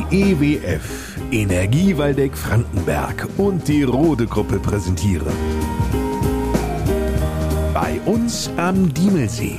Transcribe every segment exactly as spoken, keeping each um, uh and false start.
E W F, Energie Waldeck-Frankenberg und die Rode-Gruppe präsentieren. Bei uns am Diemelsee.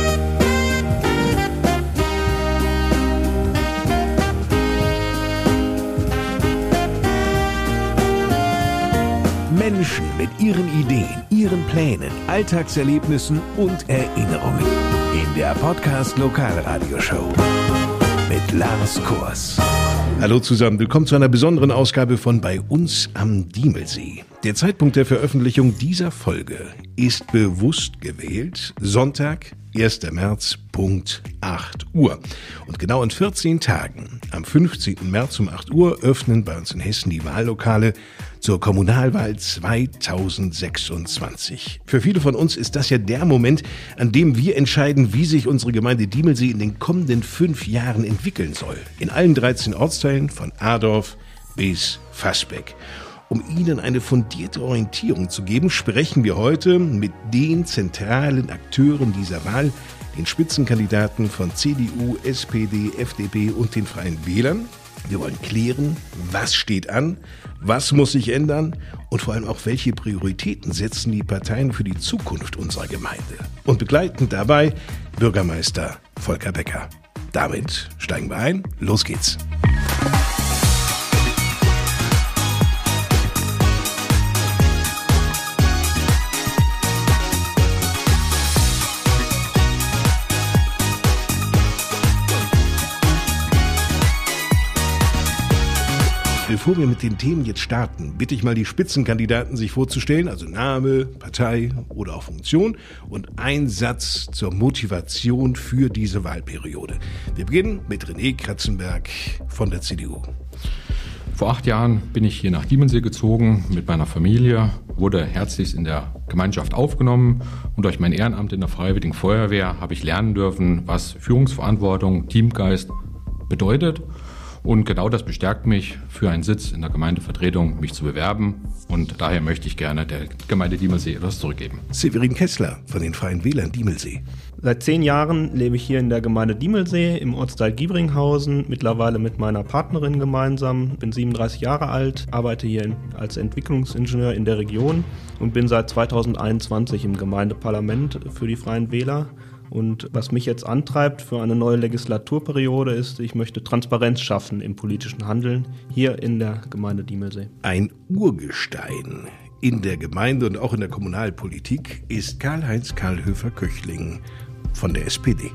Menschen mit ihren Ideen, ihren Plänen, Alltagserlebnissen und Erinnerungen. In der Podcast-Lokalradioshow mit Lars Kors. Hallo zusammen, willkommen zu einer besonderen Ausgabe von Bei uns am Diemelsee. Der Zeitpunkt der Veröffentlichung dieser Folge ist bewusst gewählt, Sonntag, erster März, Punkt acht Uhr. Und genau in vierzehn Tagen, am fünfzehnten März um acht Uhr, öffnen bei uns in Hessen die Wahllokale zur Kommunalwahl zweitausendsechsundzwanzig. Für viele von uns ist das ja der Moment, an dem wir entscheiden, wie sich unsere Gemeinde Diemelsee in den kommenden fünf Jahren entwickeln soll. In allen dreizehn Ortsteilen von Adorf bis Fassbeck. Um Ihnen eine fundierte Orientierung zu geben, sprechen wir heute mit den zentralen Akteuren dieser Wahl, den Spitzenkandidaten von C D U, S P D, F D P und den Freien Wählern. Wir wollen klären, was steht an, was muss sich ändern und vor allem auch, welche Prioritäten setzen die Parteien für die Zukunft unserer Gemeinde. Und begleitend dabei Bürgermeister Volker Becker. Damit steigen wir ein, los geht's. Bevor wir mit den Themen jetzt starten, bitte ich mal die Spitzenkandidaten sich vorzustellen, also Name, Partei oder auch Funktion und ein Satz zur Motivation für diese Wahlperiode. Wir beginnen mit René Kratzenberg von der C D U. Vor acht Jahren bin ich hier nach Diemelsee gezogen mit meiner Familie, wurde herzlichst in der Gemeinschaft aufgenommen und durch mein Ehrenamt in der Freiwilligen Feuerwehr habe ich lernen dürfen, was Führungsverantwortung, Teamgeist bedeutet. Und genau das bestärkt mich, für einen Sitz in der Gemeindevertretung mich zu bewerben. Und daher möchte ich gerne der Gemeinde Diemelsee etwas zurückgeben. Severin Kessler von den Freien Wählern Diemelsee. Seit zehn Jahren lebe ich hier in der Gemeinde Diemelsee im Ortsteil Giebringhausen, mittlerweile mit meiner Partnerin gemeinsam. Bin siebenunddreißig Jahre alt, arbeite hier in, als Entwicklungsingenieur in der Region und bin seit zweitausendeinundzwanzig im Gemeindeparlament für die Freien Wähler. Und was mich jetzt antreibt für eine neue Legislaturperiode ist, ich möchte Transparenz schaffen im politischen Handeln hier in der Gemeinde Diemelsee. Ein Urgestein in der Gemeinde und auch in der Kommunalpolitik ist Karl-Heinz Karlhöfer-Köchling von der S P D.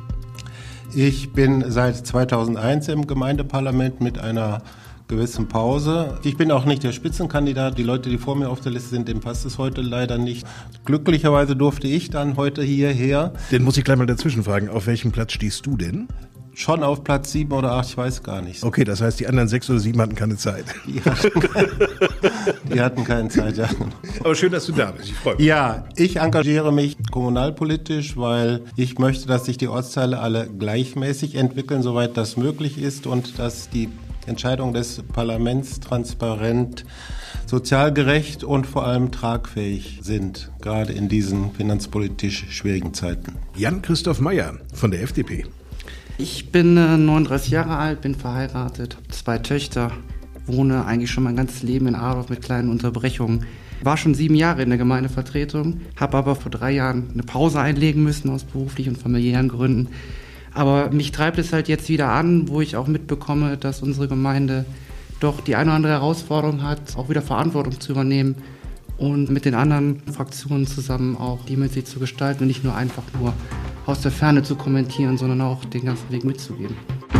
Ich bin seit zweitausendeins im Gemeindeparlament mit einer gewissen Pause. Ich bin auch nicht der Spitzenkandidat. Die Leute, die vor mir auf der Liste sind, dem passt es heute leider nicht. Glücklicherweise durfte ich dann heute hierher. Den muss ich gleich mal dazwischen fragen. Auf welchem Platz stehst du denn? Schon auf Platz sieben oder acht, ich weiß gar nicht. Okay, das heißt, die anderen sechs oder sieben hatten keine Zeit. Die hatten, keine, die hatten keine Zeit, ja. Aber schön, dass du da bist. Ich freue mich. Ja, ich engagiere mich kommunalpolitisch, weil ich möchte, dass sich die Ortsteile alle gleichmäßig entwickeln, soweit das möglich ist und dass die Entscheidungen des Parlaments transparent, sozial gerecht und vor allem tragfähig sind, gerade in diesen finanzpolitisch schwierigen Zeiten. Jan-Christoph Meyer von der F D P. Ich bin äh, neununddreißig Jahre alt, bin verheiratet, habe zwei Töchter, wohne eigentlich schon mein ganzes Leben in Adorf mit kleinen Unterbrechungen. War schon sieben Jahre in der Gemeindevertretung, habe aber vor drei Jahren eine Pause einlegen müssen aus beruflichen und familiären Gründen. Aber mich treibt es halt jetzt wieder an, wo ich auch mitbekomme, dass unsere Gemeinde doch die eine oder andere Herausforderung hat, auch wieder Verantwortung zu übernehmen und mit den anderen Fraktionen zusammen auch Diemelsee zu gestalten und nicht nur einfach nur aus der Ferne zu kommentieren, sondern auch den ganzen Weg mitzugehen.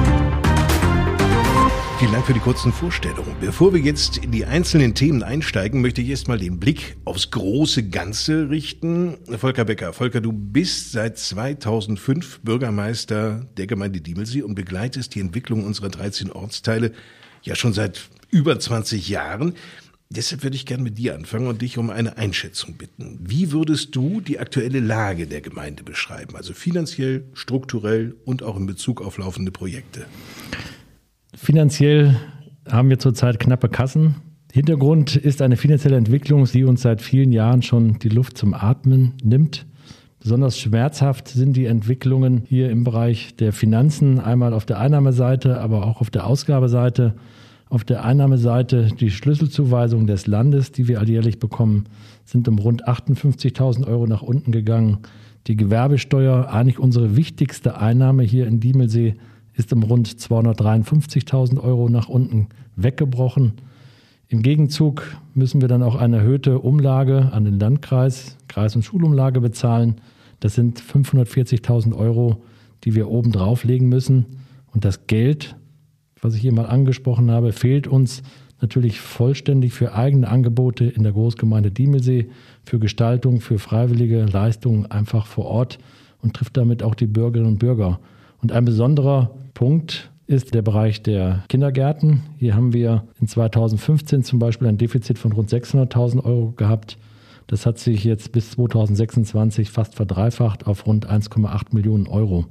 Vielen Dank für die kurzen Vorstellungen. Bevor wir jetzt in die einzelnen Themen einsteigen, möchte ich erstmal den Blick aufs große Ganze richten. Volker Becker, Volker, du bist seit zweitausendfünf Bürgermeister der Gemeinde Diemelsee und begleitest die Entwicklung unserer dreizehn Ortsteile ja schon seit über zwanzig Jahren. Deshalb würde ich gerne mit dir anfangen und dich um eine Einschätzung bitten. Wie würdest du die aktuelle Lage der Gemeinde beschreiben? Also finanziell, strukturell und auch in Bezug auf laufende Projekte. Finanziell haben wir zurzeit knappe Kassen. Hintergrund ist eine finanzielle Entwicklung, die uns seit vielen Jahren schon die Luft zum Atmen nimmt. Besonders schmerzhaft sind die Entwicklungen hier im Bereich der Finanzen, einmal auf der Einnahmeseite, aber auch auf der Ausgabeseite. Auf der Einnahmeseite die Schlüsselzuweisungen des Landes, die wir alljährlich bekommen, sind um rund achtundfünfzigtausend Euro nach unten gegangen. Die Gewerbesteuer, eigentlich unsere wichtigste Einnahme hier in Diemelsee, ist um rund zweihundertdreiundfünfzigtausend Euro nach unten weggebrochen. Im Gegenzug müssen wir dann auch eine erhöhte Umlage an den Landkreis, Kreis- und Schulumlage bezahlen. Das sind fünfhundertvierzigtausend Euro, die wir oben drauflegen müssen. Und das Geld, was ich hier mal angesprochen habe, fehlt uns natürlich vollständig für eigene Angebote in der Großgemeinde Diemelsee, für Gestaltung, für freiwillige Leistungen einfach vor Ort und trifft damit auch die Bürgerinnen und Bürger. Und ein besonderer Punkt ist der Bereich der Kindergärten. Hier haben wir in zweitausendfünfzehn zum Beispiel ein Defizit von rund sechshunderttausend Euro gehabt. Das hat sich jetzt bis zweitausendsechsundzwanzig fast verdreifacht auf rund eins Komma acht Millionen Euro.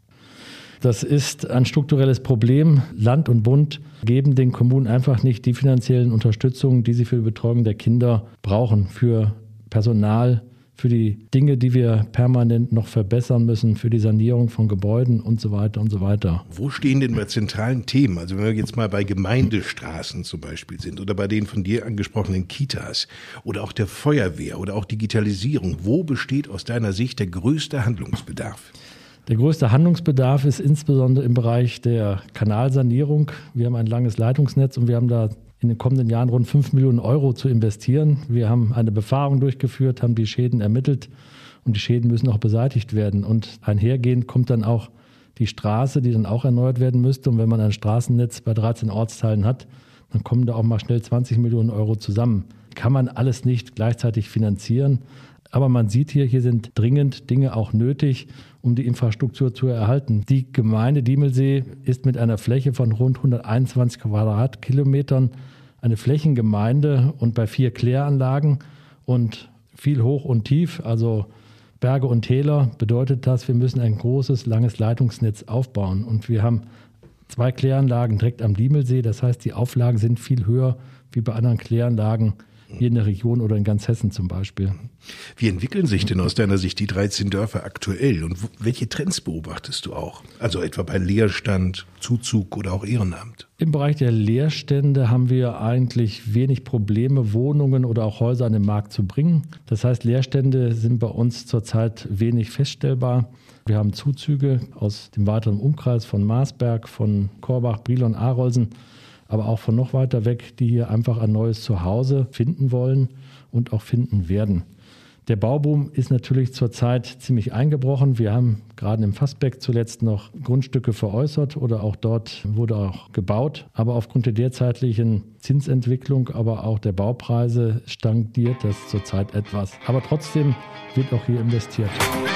Das ist ein strukturelles Problem. Land und Bund geben den Kommunen einfach nicht die finanziellen Unterstützungen, die sie für die Betreuung der Kinder brauchen, für Personal, für die Dinge, die wir permanent noch verbessern müssen, für die Sanierung von Gebäuden und so weiter und so weiter. Wo stehen denn bei zentralen Themen, also wenn wir jetzt mal bei Gemeindestraßen zum Beispiel sind oder bei den von dir angesprochenen Kitas oder auch der Feuerwehr oder auch Digitalisierung, wo besteht aus deiner Sicht der größte Handlungsbedarf? Der größte Handlungsbedarf ist insbesondere im Bereich der Kanalsanierung. Wir haben ein langes Leitungsnetz und wir haben da in den kommenden Jahren rund fünf Millionen Euro zu investieren. Wir haben eine Befahrung durchgeführt, haben die Schäden ermittelt und die Schäden müssen auch beseitigt werden. Und einhergehend kommt dann auch die Straße, die dann auch erneuert werden müsste. Und wenn man ein Straßennetz bei dreizehn Ortsteilen hat, dann kommen da auch mal schnell zwanzig Millionen Euro zusammen. Kann man alles nicht gleichzeitig finanzieren. Aber man sieht hier, hier sind dringend Dinge auch nötig, um die Infrastruktur zu erhalten. Die Gemeinde Diemelsee ist mit einer Fläche von rund hunderteinundzwanzig Quadratkilometern eine Flächengemeinde und bei vier Kläranlagen und viel Hoch und Tief, also Berge und Täler, bedeutet das, wir müssen ein großes, langes Leitungsnetz aufbauen. Und wir haben zwei Kläranlagen direkt am Diemelsee. Das heißt, die Auflagen sind viel höher wie bei anderen Kläranlagen hier in der Region oder in ganz Hessen zum Beispiel. Wie entwickeln sich denn aus deiner Sicht die dreizehn Dörfer aktuell und welche Trends beobachtest du auch? Also etwa bei Leerstand, Zuzug oder auch Ehrenamt? Im Bereich der Leerstände haben wir eigentlich wenig Probleme, Wohnungen oder auch Häuser an den Markt zu bringen. Das heißt, Leerstände sind bei uns zurzeit wenig feststellbar. Wir haben Zuzüge aus dem weiteren Umkreis von Marsberg, von Korbach, Brilon, Arolsen, aber auch von noch weiter weg, die hier einfach ein neues Zuhause finden wollen und auch finden werden. Der Bauboom ist natürlich zurzeit ziemlich eingebrochen. Wir haben gerade im Fassbeck zuletzt noch Grundstücke veräußert oder auch dort wurde auch gebaut. Aber aufgrund der derzeitlichen Zinsentwicklung, aber auch der Baupreise stagniert das zurzeit etwas. Aber trotzdem wird auch hier investiert.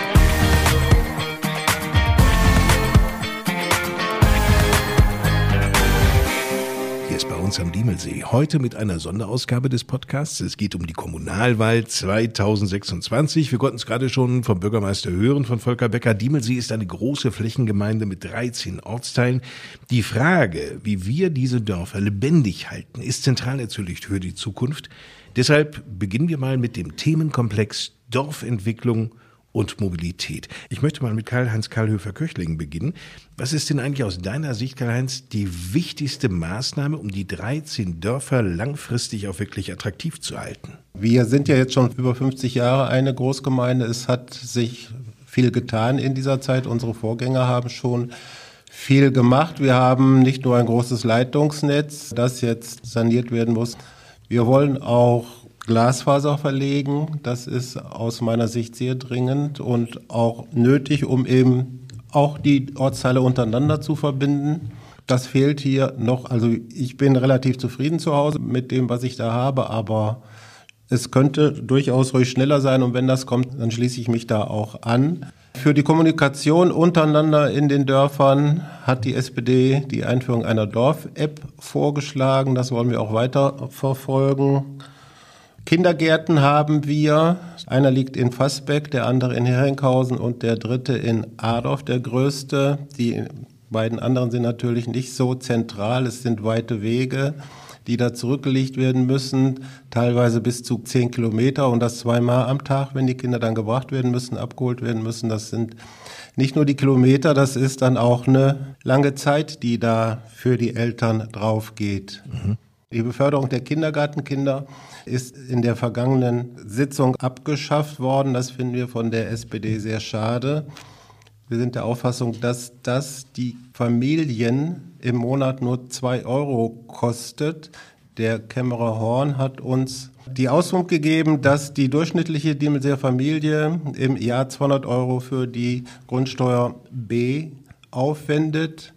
Uns am Diemelsee. Heute mit einer Sonderausgabe des Podcasts. Es geht um die Kommunalwahl zweitausendsechsundzwanzig. Wir konnten es gerade schon vom Bürgermeister hören, von Volker Becker. Diemelsee ist eine große Flächengemeinde mit dreizehn Ortsteilen. Die Frage, wie wir diese Dörfer lebendig halten, ist zentral natürlich für die Zukunft. Deshalb beginnen wir mal mit dem Themenkomplex Dorfentwicklung und Mobilität. Ich möchte mal mit Karl-Heinz Kallhöfer-Köchlingen beginnen. Was ist denn eigentlich aus deiner Sicht, Karl-Heinz, die wichtigste Maßnahme, um die dreizehn Dörfer langfristig auch wirklich attraktiv zu halten? Wir sind ja jetzt schon über fünfzig Jahre eine Großgemeinde. Es hat sich viel getan in dieser Zeit. Unsere Vorgänger haben schon viel gemacht. Wir haben nicht nur ein großes Leitungsnetz, das jetzt saniert werden muss. Wir wollen auch Glasfaser verlegen. Das ist aus meiner Sicht sehr dringend und auch nötig, um eben auch die Ortsteile untereinander zu verbinden. Das fehlt hier noch. Also ich bin relativ zufrieden zu Hause mit dem, was ich da habe, aber es könnte durchaus ruhig schneller sein und wenn das kommt, dann schließe ich mich da auch an. Für die Kommunikation untereinander in den Dörfern hat die S P D die Einführung einer Dorf-App vorgeschlagen. Das wollen wir auch weiter verfolgen. Kindergärten haben wir. Einer liegt in Fassbeck, der andere in Heringhausen und der dritte in Adorf, der größte. Die beiden anderen sind natürlich nicht so zentral, es sind weite Wege. die da zurückgelegt werden müssen, teilweise bis zu zehn Kilometer und das zweimal am Tag, wenn die Kinder dann gebracht werden müssen, abgeholt werden müssen. Das sind nicht nur die Kilometer, das ist dann auch eine lange Zeit, die da für die Eltern drauf geht. Mhm. Die Beförderung der Kindergartenkinder ist in der vergangenen Sitzung abgeschafft worden. Das finden wir von der S P D sehr schade. Wir sind der Auffassung, dass das die Familien im Monat nur zwei Euro kostet. Der Kämmerer Horn hat uns die Auskunft gegeben, dass die durchschnittliche Diemelseer Familie im Jahr zweihundert Euro für die Grundsteuer B aufwendet.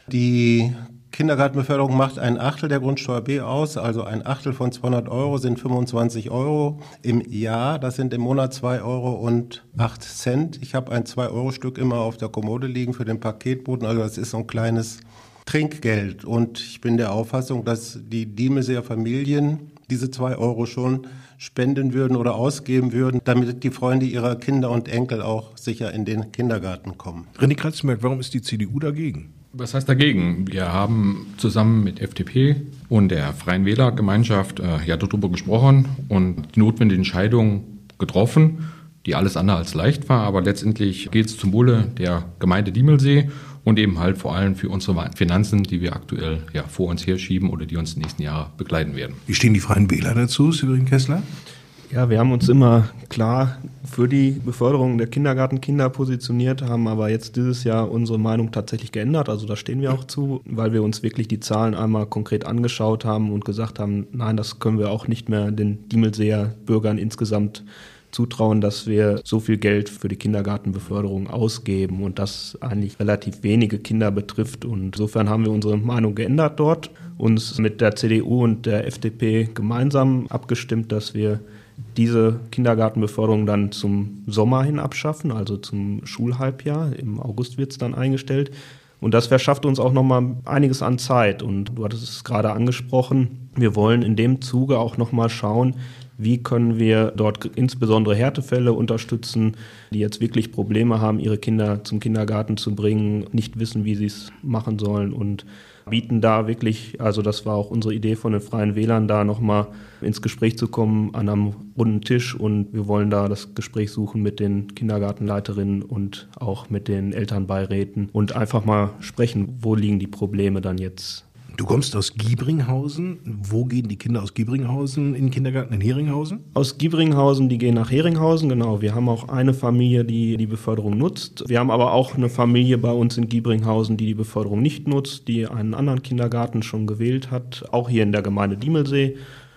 Die Kindergartenbeförderung macht ein Achtel der Grundsteuer B aus, also ein Achtel von zweihundert Euro sind fünfundzwanzig Euro im Jahr. Das sind im Monat zwei Euro und acht Cent. Ich habe ein zwei Euro Stück immer auf der Kommode liegen für den Paketboten, also das ist so ein kleines Trinkgeld. Und ich bin der Auffassung, dass die Diemelseer Familien diese zwei Euro schon spenden würden oder ausgeben würden, damit die Freunde ihrer Kinder und Enkel auch sicher in den Kindergarten kommen. René Kratzenberg, warum ist die C D U dagegen? Was heißt dagegen? Wir haben zusammen mit F D P und der Freien Wählergemeinschaft äh, ja darüber gesprochen und die notwendige Entscheidung getroffen, die alles andere als leicht war, aber letztendlich geht es zum Wohle der Gemeinde Diemelsee und eben halt vor allem für unsere Finanzen, die wir aktuell ja vor uns herschieben oder die uns in den nächsten Jahren begleiten werden. Wie stehen die Freien Wähler dazu, Severin Kessler? Ja, wir haben uns immer klar für die Beförderung der Kindergartenkinder positioniert, haben aber jetzt dieses Jahr unsere Meinung tatsächlich geändert. Also da stehen wir auch zu, weil wir uns wirklich die Zahlen einmal konkret angeschaut haben und gesagt haben, nein, das können wir auch nicht mehr den Diemelseer Bürgern insgesamt zutrauen, dass wir so viel Geld für die Kindergartenbeförderung ausgeben und das eigentlich relativ wenige Kinder betrifft. Und insofern haben wir unsere Meinung geändert dort, uns mit der C D U und der F D P gemeinsam abgestimmt, dass wir diese Kindergartenbeförderung dann zum Sommer hin abschaffen, also zum Schulhalbjahr. Im August wird es dann eingestellt. Und das verschafft uns auch nochmal einiges an Zeit. Und du hattest es gerade angesprochen, wir wollen in dem Zuge auch nochmal schauen, wie können wir dort insbesondere Härtefälle unterstützen, die jetzt wirklich Probleme haben, ihre Kinder zum Kindergarten zu bringen, nicht wissen, wie sie es machen sollen und bieten da wirklich, also das war auch unsere Idee von den Freien Wählern, da nochmal ins Gespräch zu kommen an einem runden Tisch und wir wollen da das Gespräch suchen mit den Kindergartenleiterinnen und auch mit den Elternbeiräten und einfach mal sprechen, wo liegen die Probleme dann jetzt. Du kommst aus Giebringhausen. Wo gehen die Kinder aus Giebringhausen in den Kindergarten? In Heringhausen? Aus Giebringhausen, die gehen nach Heringhausen, genau. Wir haben auch eine Familie, die die Beförderung nutzt. Wir haben aber auch eine Familie bei uns in Giebringhausen, die die Beförderung nicht nutzt, die einen anderen Kindergarten schon gewählt hat, auch hier in der Gemeinde Diemelsee.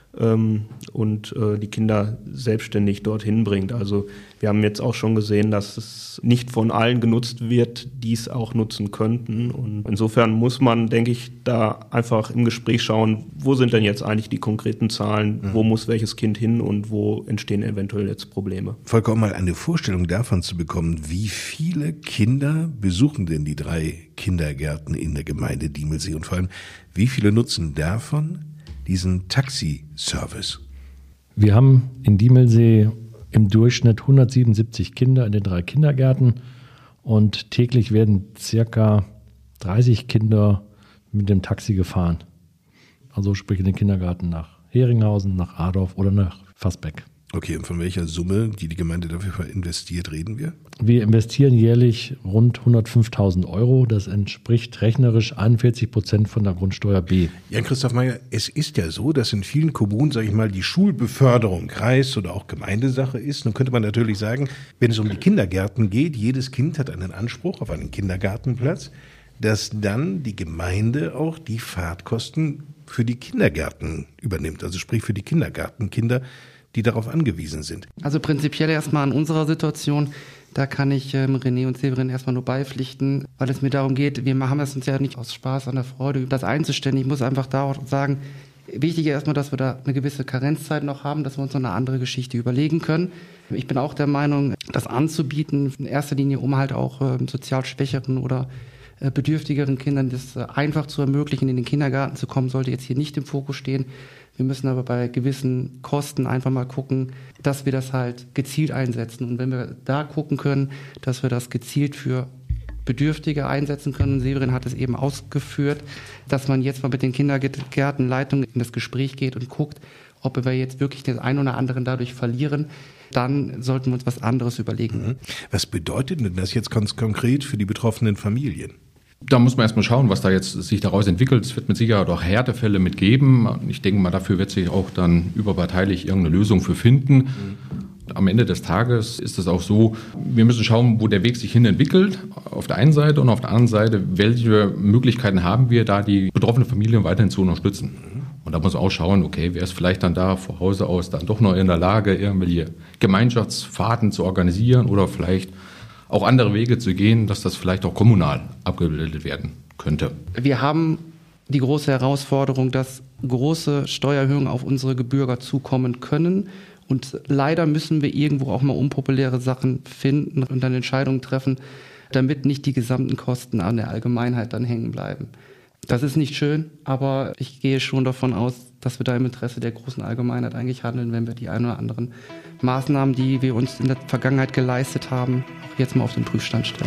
Und äh, die Kinder selbstständig dorthin bringt. Also wir haben jetzt auch schon gesehen, dass es nicht von allen genutzt wird, die es auch nutzen könnten. Und insofern muss man, denke ich, da einfach im Gespräch schauen, wo sind denn jetzt eigentlich die konkreten Zahlen, mhm. wo muss welches Kind hin und wo entstehen eventuell jetzt Probleme. Volker, um mal eine Vorstellung davon zu bekommen, wie viele Kinder besuchen denn die drei Kindergärten in der Gemeinde Diemelsee und vor allem, wie viele nutzen davon diesen Taxi-Service? Wir haben in Diemelsee im Durchschnitt hundertsiebenundsiebzig Kinder in den drei Kindergärten und täglich werden circa dreißig Kinder mit dem Taxi gefahren. Also sprich in den Kindergarten nach Heringhausen, nach Adorf oder nach Fassbeck. Okay, und von welcher Summe, die die Gemeinde dafür investiert, reden wir? Wir investieren jährlich rund hundertfünftausend Euro. Das entspricht rechnerisch einundvierzig Prozent von der Grundsteuer B. Jan-Christoph Meyer, es ist ja so, dass in vielen Kommunen, sage ich mal, die Schulbeförderung Kreis- oder auch Gemeindesache ist. Nun könnte man natürlich sagen, wenn es um die Kindergärten geht, jedes Kind hat einen Anspruch auf einen Kindergartenplatz, dass dann die Gemeinde auch die Fahrtkosten für die Kindergärten übernimmt. Also sprich für die Kindergartenkinder, die darauf angewiesen sind. Also prinzipiell erstmal an unserer Situation, da kann ich ähm, René und Severin erstmal nur beipflichten, weil es mir darum geht, wir haben es uns ja nicht aus Spaß an der Freude, das einzustellen. Ich muss einfach da auch sagen, wichtig ist erstmal, dass wir da eine gewisse Karenzzeit noch haben, dass wir uns noch eine andere Geschichte überlegen können. Ich bin auch der Meinung, das anzubieten, in erster Linie, um halt auch äh, sozial schwächeren oder äh, bedürftigeren Kindern das äh, einfach zu ermöglichen, in den Kindergarten zu kommen, sollte jetzt hier nicht im Fokus stehen. Wir müssen aber bei gewissen Kosten einfach mal gucken, dass wir das halt gezielt einsetzen. Und wenn wir da gucken können, dass wir das gezielt für Bedürftige einsetzen können. Severin hat es eben ausgeführt, dass man jetzt mal mit den Kindergärtenleitungen in das Gespräch geht und guckt, ob wir jetzt wirklich den einen oder anderen dadurch verlieren. Dann sollten wir uns was anderes überlegen. Was bedeutet denn das jetzt ganz konkret für die betroffenen Familien? Da muss man erstmal schauen, was da jetzt sich daraus entwickelt. Es wird mit Sicherheit auch Härtefälle mit geben. Ich denke mal, dafür wird sich auch dann überparteilich irgendeine Lösung für finden. Mhm. Am Ende des Tages ist es auch so, wir müssen schauen, wo der Weg sich hin entwickelt, auf der einen Seite, und auf der anderen Seite, welche Möglichkeiten haben wir, da die betroffene Familie weiterhin zu unterstützen. Und da muss man auch schauen, okay, wer ist vielleicht dann da von Hause aus dann doch noch in der Lage, irgendwelche Gemeinschaftsfahrten zu organisieren oder vielleicht auch andere Wege zu gehen, dass das vielleicht auch kommunal abgebildet werden könnte. Wir haben die große Herausforderung, dass große Steuererhöhungen auf unsere Bürger zukommen können. Und leider müssen wir irgendwo auch mal unpopuläre Sachen finden und dann Entscheidungen treffen, damit nicht die gesamten Kosten an der Allgemeinheit dann hängen bleiben. Das ist nicht schön, aber ich gehe schon davon aus, dass wir da im Interesse der großen Allgemeinheit eigentlich handeln, wenn wir die ein oder anderen Maßnahmen, die wir uns in der Vergangenheit geleistet haben, auch jetzt mal auf den Prüfstand stellen.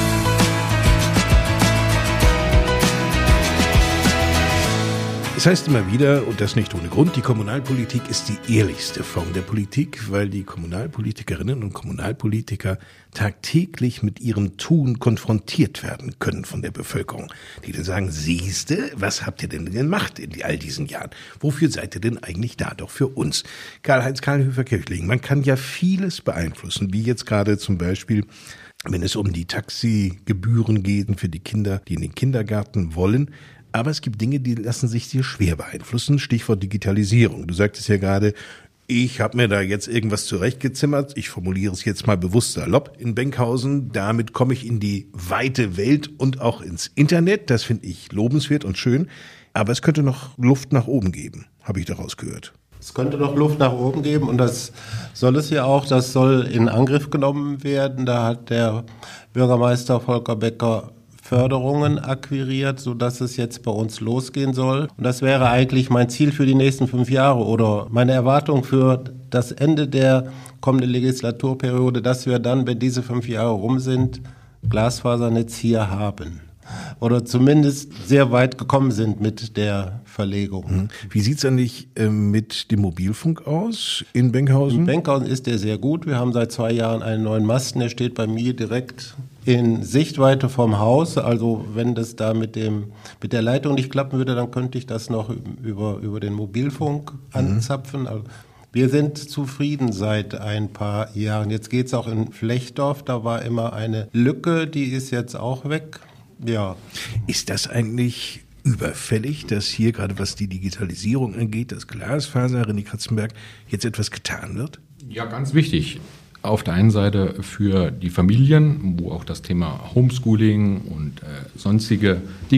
Es heißt immer wieder, und das nicht ohne Grund, die Kommunalpolitik ist die ehrlichste Form der Politik, weil die Kommunalpolitikerinnen und Kommunalpolitiker tagtäglich mit ihrem Tun konfrontiert werden können von der Bevölkerung, die dann sagen, siehste, was habt ihr denn gemacht in all diesen Jahren? Wofür seid ihr denn eigentlich da? Doch für uns. Karl-Heinz Kahlhöfer-Kirchling, man kann ja vieles beeinflussen, wie jetzt gerade zum Beispiel, wenn es um die Taxigebühren geht für die Kinder, die in den Kindergarten wollen. Aber es gibt Dinge, die lassen sich sehr schwer beeinflussen. Stichwort Digitalisierung. Du sagtest ja gerade, ich habe mir da jetzt irgendwas zurechtgezimmert. Ich formuliere es jetzt mal bewusst salopp in Benkhausen. Damit komme ich in die weite Welt und auch ins Internet. Das finde ich lobenswert und schön. Aber es könnte noch Luft nach oben geben, habe ich daraus gehört. Es könnte noch Luft nach oben geben und das soll es ja auch. Das soll in Angriff genommen werden. Da hat der Bürgermeister Volker Becker Förderungen akquiriert, sodass es jetzt bei uns losgehen soll. Und das wäre eigentlich mein Ziel für die nächsten fünf Jahre oder meine Erwartung für das Ende der kommenden Legislaturperiode, dass wir dann, wenn diese fünf Jahre rum sind, Glasfasernetz hier haben. Oder zumindest sehr weit gekommen sind mit der Verlegung. Wie sieht es eigentlich äh, mit dem Mobilfunk aus in Benkhausen? In Benkhausen ist der sehr gut. Wir haben seit zwei Jahren einen neuen Masten, der steht bei mir direkt in Sichtweite vom Haus. Also wenn das da mit dem mit der Leitung nicht klappen würde, dann könnte ich das noch über, über den Mobilfunk anzapfen. Mhm. Also wir sind zufrieden seit ein paar Jahren. Jetzt geht es auch in Flechdorf, da war immer eine Lücke, die ist jetzt auch weg. Ja. Ist das eigentlich überfällig, dass hier gerade was die Digitalisierung angeht, das Glasfaser, René Kratzenberg, jetzt etwas getan wird? Ja, ganz wichtig. Auf der einen Seite für die Familien, wo auch das Thema Homeschooling und äh, sonstige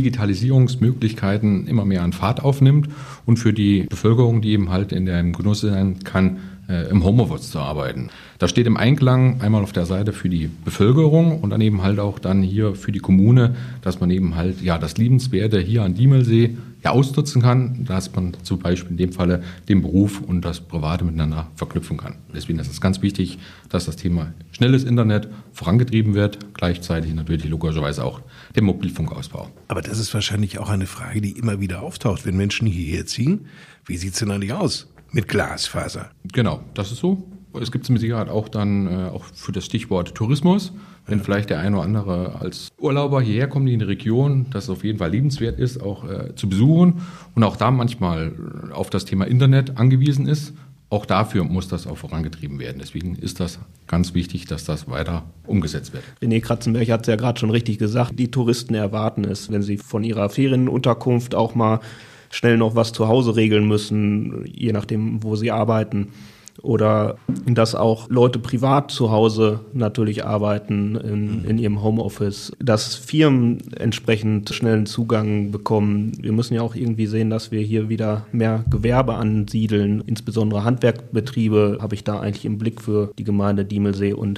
Digitalisierungsmöglichkeiten immer mehr an Fahrt aufnimmt und für die Bevölkerung, die eben halt in dem Genuss sein kann, äh, im Homeoffice zu arbeiten. Das steht im Einklang einmal auf der Seite für die Bevölkerung und dann eben halt auch dann hier für die Kommune, dass man eben halt ja das Liebenswerte hier an Diemelsee ja ausnutzen kann, dass man zum Beispiel in dem Falle den Beruf und das Private miteinander verknüpfen kann. Deswegen ist es ganz wichtig, dass das Thema schnelles Internet vorangetrieben wird, gleichzeitig natürlich logischerweise auch der Mobilfunkausbau. Aber das ist wahrscheinlich auch eine Frage, die immer wieder auftaucht, wenn Menschen hierher ziehen. Wie sieht es denn eigentlich aus mit Glasfaser? Genau, das ist so. Es gibt es mit Sicherheit auch dann äh, auch für das Stichwort Tourismus. Wenn vielleicht der eine oder andere als Urlauber hierher kommt in die Region, dass es auf jeden Fall liebenswert ist, auch äh, zu besuchen und auch da manchmal auf das Thema Internet angewiesen ist. Auch dafür muss das auch vorangetrieben werden. Deswegen ist das ganz wichtig, dass das weiter umgesetzt wird. René Kratzenberg hat es ja gerade schon richtig gesagt, die Touristen erwarten es, wenn sie von ihrer Ferienunterkunft auch mal schnell noch was zu Hause regeln müssen, je nachdem, wo sie arbeiten. Oder dass auch Leute privat zu Hause natürlich arbeiten in, in ihrem Homeoffice, dass Firmen entsprechend schnellen Zugang bekommen. Wir müssen ja auch irgendwie sehen, dass wir hier wieder mehr Gewerbe ansiedeln, insbesondere Handwerkbetriebe habe ich da eigentlich im Blick für die Gemeinde Diemelsee und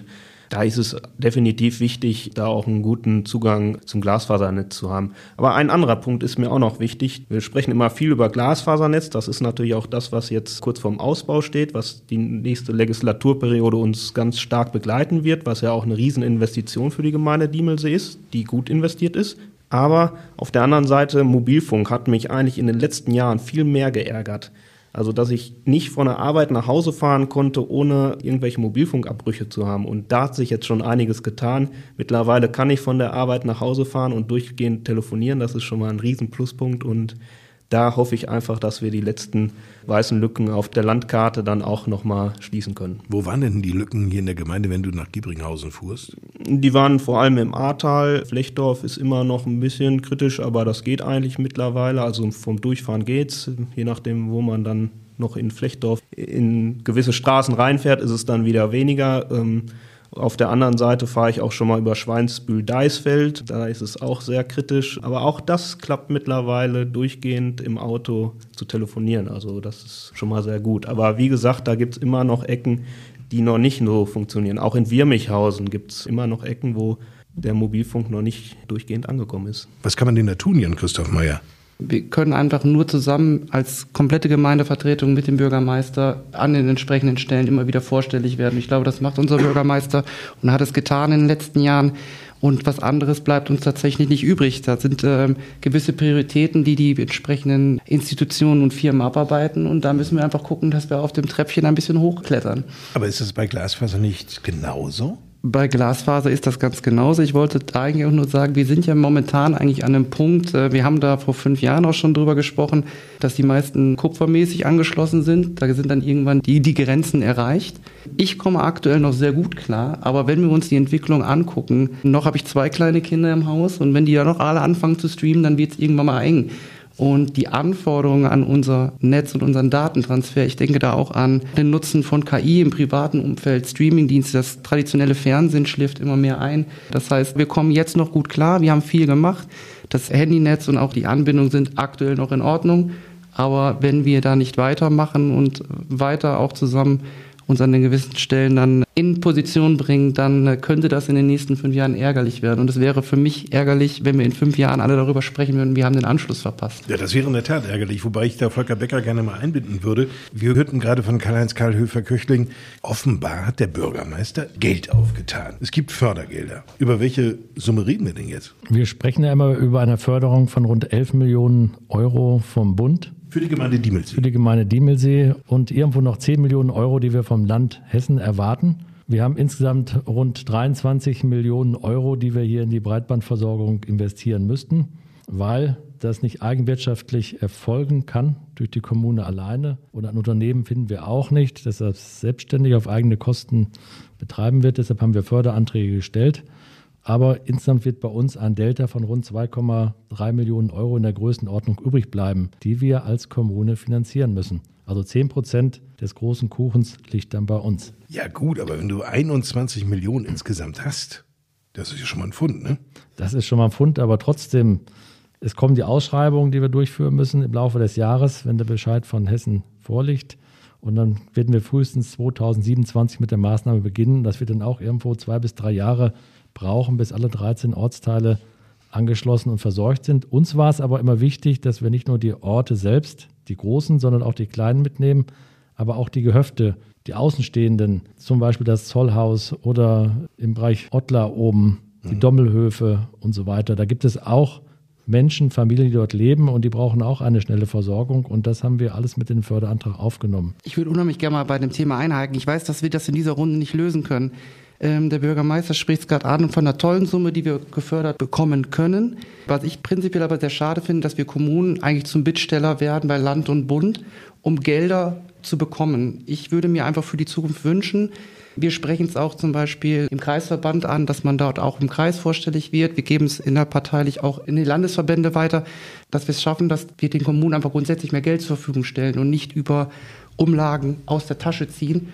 Da ist es definitiv wichtig, da auch einen guten Zugang zum Glasfasernetz zu haben. Aber ein anderer Punkt ist mir auch noch wichtig. Wir sprechen immer viel über Glasfasernetz. Das ist natürlich auch das, was jetzt kurz vorm Ausbau steht, was die nächste Legislaturperiode uns ganz stark begleiten wird, was ja auch eine Rieseninvestition für die Gemeinde Diemelsee ist, die gut investiert ist. Aber auf der anderen Seite, Mobilfunk hat mich eigentlich in den letzten Jahren viel mehr geärgert. Also, dass ich nicht von der Arbeit nach Hause fahren konnte, ohne irgendwelche Mobilfunkabbrüche zu haben. Und da hat sich jetzt schon einiges getan. Mittlerweile kann ich von der Arbeit nach Hause fahren und durchgehend telefonieren. Das ist schon mal ein riesen Pluspunkt. Und da hoffe ich einfach, dass wir die letzten weißen Lücken auf der Landkarte dann auch nochmal schließen können. Wo waren denn die Lücken hier in der Gemeinde, wenn du nach Giebringhausen fuhrst? Die waren vor allem im Ahrtal. Flechdorf ist immer noch ein bisschen kritisch, aber das geht eigentlich mittlerweile. Also vom Durchfahren geht's. Je nachdem, wo man dann noch in Flechdorf in gewisse Straßen reinfährt, ist es dann wieder weniger. Ähm, Auf der anderen Seite fahre ich auch schon mal über Schweinsbühl-Deisfeld. Da ist es auch sehr kritisch. Aber auch das klappt mittlerweile durchgehend im Auto zu telefonieren. Also das ist schon mal sehr gut. Aber wie gesagt, da gibt es immer noch Ecken, die noch nicht so funktionieren. Auch in Wirmichhausen gibt es immer noch Ecken, wo der Mobilfunk noch nicht durchgehend angekommen ist. Was kann man denn da tun, Jan-Christoph Meyer? Wir können einfach nur zusammen als komplette Gemeindevertretung mit dem Bürgermeister an den entsprechenden Stellen immer wieder vorstellig werden. Ich glaube, das macht unser Bürgermeister und hat es getan in den letzten Jahren. Und was anderes bleibt uns tatsächlich nicht übrig. Da sind äh, gewisse Prioritäten, die die entsprechenden Institutionen und Firmen abarbeiten. Und da müssen wir einfach gucken, dass wir auf dem Treppchen ein bisschen hochklettern. Aber ist das bei Glasfaser nicht genauso? Bei Glasfaser ist das ganz genauso. Ich wollte eigentlich auch nur sagen, wir sind ja momentan eigentlich an einem Punkt, wir haben da vor fünf Jahren auch schon drüber gesprochen, dass die meisten kupfermäßig angeschlossen sind. Da sind dann irgendwann die, die Grenzen erreicht. Ich komme aktuell noch sehr gut klar, aber wenn wir uns die Entwicklung angucken, noch habe ich zwei kleine Kinder im Haus und wenn die ja noch alle anfangen zu streamen, dann wird es irgendwann mal eng. Und die Anforderungen an unser Netz und unseren Datentransfer, ich denke da auch an den Nutzen von K I im privaten Umfeld, Streamingdienste, das traditionelle Fernsehen schläft immer mehr ein. Das heißt, wir kommen jetzt noch gut klar, wir haben viel gemacht. Das Handynetz und auch die Anbindung sind aktuell noch in Ordnung. Aber wenn wir da nicht weitermachen und weiter auch zusammen uns an den gewissen Stellen dann in Position bringen, dann könnte das in den nächsten fünf Jahren ärgerlich werden. Und es wäre für mich ärgerlich, wenn wir in fünf Jahren alle darüber sprechen würden, wir haben den Anschluss verpasst. Ja, das wäre in der Tat ärgerlich, wobei ich da Volker Becker gerne mal einbinden würde. Wir hörten gerade von Karl-Heinz Karl-Höfer-Köchling, offenbar hat der Bürgermeister Geld aufgetan. Es gibt Fördergelder. Über welche Summe reden wir denn jetzt? Wir sprechen ja immer über eine Förderung von rund elf Millionen Euro vom Bund. Für die Gemeinde Diemelsee. Für die Gemeinde Diemelsee und irgendwo noch zehn Millionen Euro, die wir vom Land Hessen erwarten. Wir haben insgesamt rund dreiundzwanzig Millionen Euro, die wir hier in die Breitbandversorgung investieren müssten, weil das nicht eigenwirtschaftlich erfolgen kann durch die Kommune alleine. Und ein Unternehmen finden wir auch nicht, das das selbstständig auf eigene Kosten betreiben wird. Deshalb haben wir Förderanträge gestellt. Aber insgesamt wird bei uns ein Delta von rund zwei Komma drei Millionen Euro in der Größenordnung übrig bleiben, die wir als Kommune finanzieren müssen. Also zehn Prozent des großen Kuchens liegt dann bei uns. Ja gut, aber wenn du einundzwanzig Millionen insgesamt hast, das ist ja schon mal ein Pfund, ne? Das ist schon mal ein Pfund, aber trotzdem, es kommen die Ausschreibungen, die wir durchführen müssen im Laufe des Jahres, wenn der Bescheid von Hessen vorliegt. Und dann werden wir frühestens zweitausendsiebenundzwanzig mit der Maßnahme beginnen. Das wird dann auch irgendwo zwei bis drei Jahre brauchen, bis alle dreizehn Ortsteile angeschlossen und versorgt sind. Uns war es aber immer wichtig, dass wir nicht nur die Orte selbst, die großen, sondern auch die kleinen mitnehmen, aber auch die Gehöfte, die Außenstehenden, zum Beispiel das Zollhaus oder im Bereich Ottlar oben, die mhm. Dommelhöfe und so weiter. Da gibt es auch Menschen, Familien, die dort leben und die brauchen auch eine schnelle Versorgung und das haben wir alles mit in den Förderantrag aufgenommen. Ich würde unheimlich gerne mal bei dem Thema einhaken. Ich weiß, dass wir das in dieser Runde nicht lösen können. Ähm, der Bürgermeister spricht es gerade an von einer tollen Summe, die wir gefördert bekommen können. Was ich prinzipiell aber sehr schade finde, dass wir Kommunen eigentlich zum Bittsteller werden bei Land und Bund, um Gelder zu bekommen. Ich würde mir einfach für die Zukunft wünschen, wir sprechen es auch zum Beispiel im Kreisverband an, dass man dort auch im Kreis vorstellig wird. Wir geben es innerparteilich auch in die Landesverbände weiter, dass wir es schaffen, dass wir den Kommunen einfach grundsätzlich mehr Geld zur Verfügung stellen und nicht über Umlagen aus der Tasche ziehen.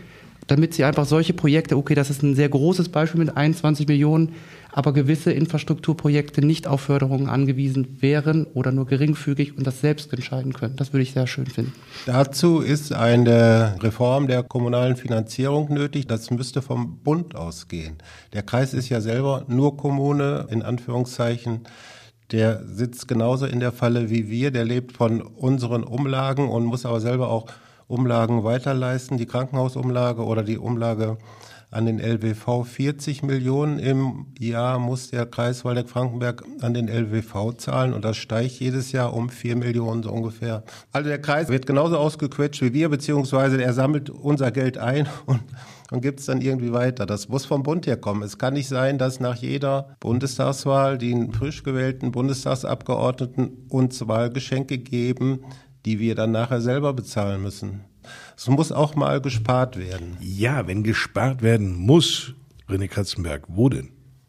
damit sie einfach solche Projekte, okay, das ist ein sehr großes Beispiel mit einundzwanzig Millionen, aber gewisse Infrastrukturprojekte nicht auf Förderungen angewiesen wären oder nur geringfügig und das selbst entscheiden können. Das würde ich sehr schön finden. Dazu ist eine Reform der kommunalen Finanzierung nötig. Das müsste vom Bund ausgehen. Der Kreis ist ja selber nur Kommune, in Anführungszeichen. Der sitzt genauso in der Falle wie wir. Der lebt von unseren Umlagen und muss aber selber auch Umlagen weiterleisten. Die Krankenhausumlage oder die Umlage an den L W V, vierzig Millionen im Jahr muss der Kreis Waldeck-Frankenberg an den L W V zahlen und das steigt jedes Jahr um vier Millionen so ungefähr. Also der Kreis wird genauso ausgequetscht wie wir, beziehungsweise er sammelt unser Geld ein und, und gibt es dann irgendwie weiter. Das muss vom Bund herkommen. Es kann nicht sein, dass nach jeder Bundestagswahl den frisch gewählten Bundestagsabgeordneten uns Wahlgeschenke geben, die wir dann nachher selber bezahlen müssen. Es muss auch mal gespart werden. Ja, wenn gespart werden muss, René Kratzenberg, wo denn?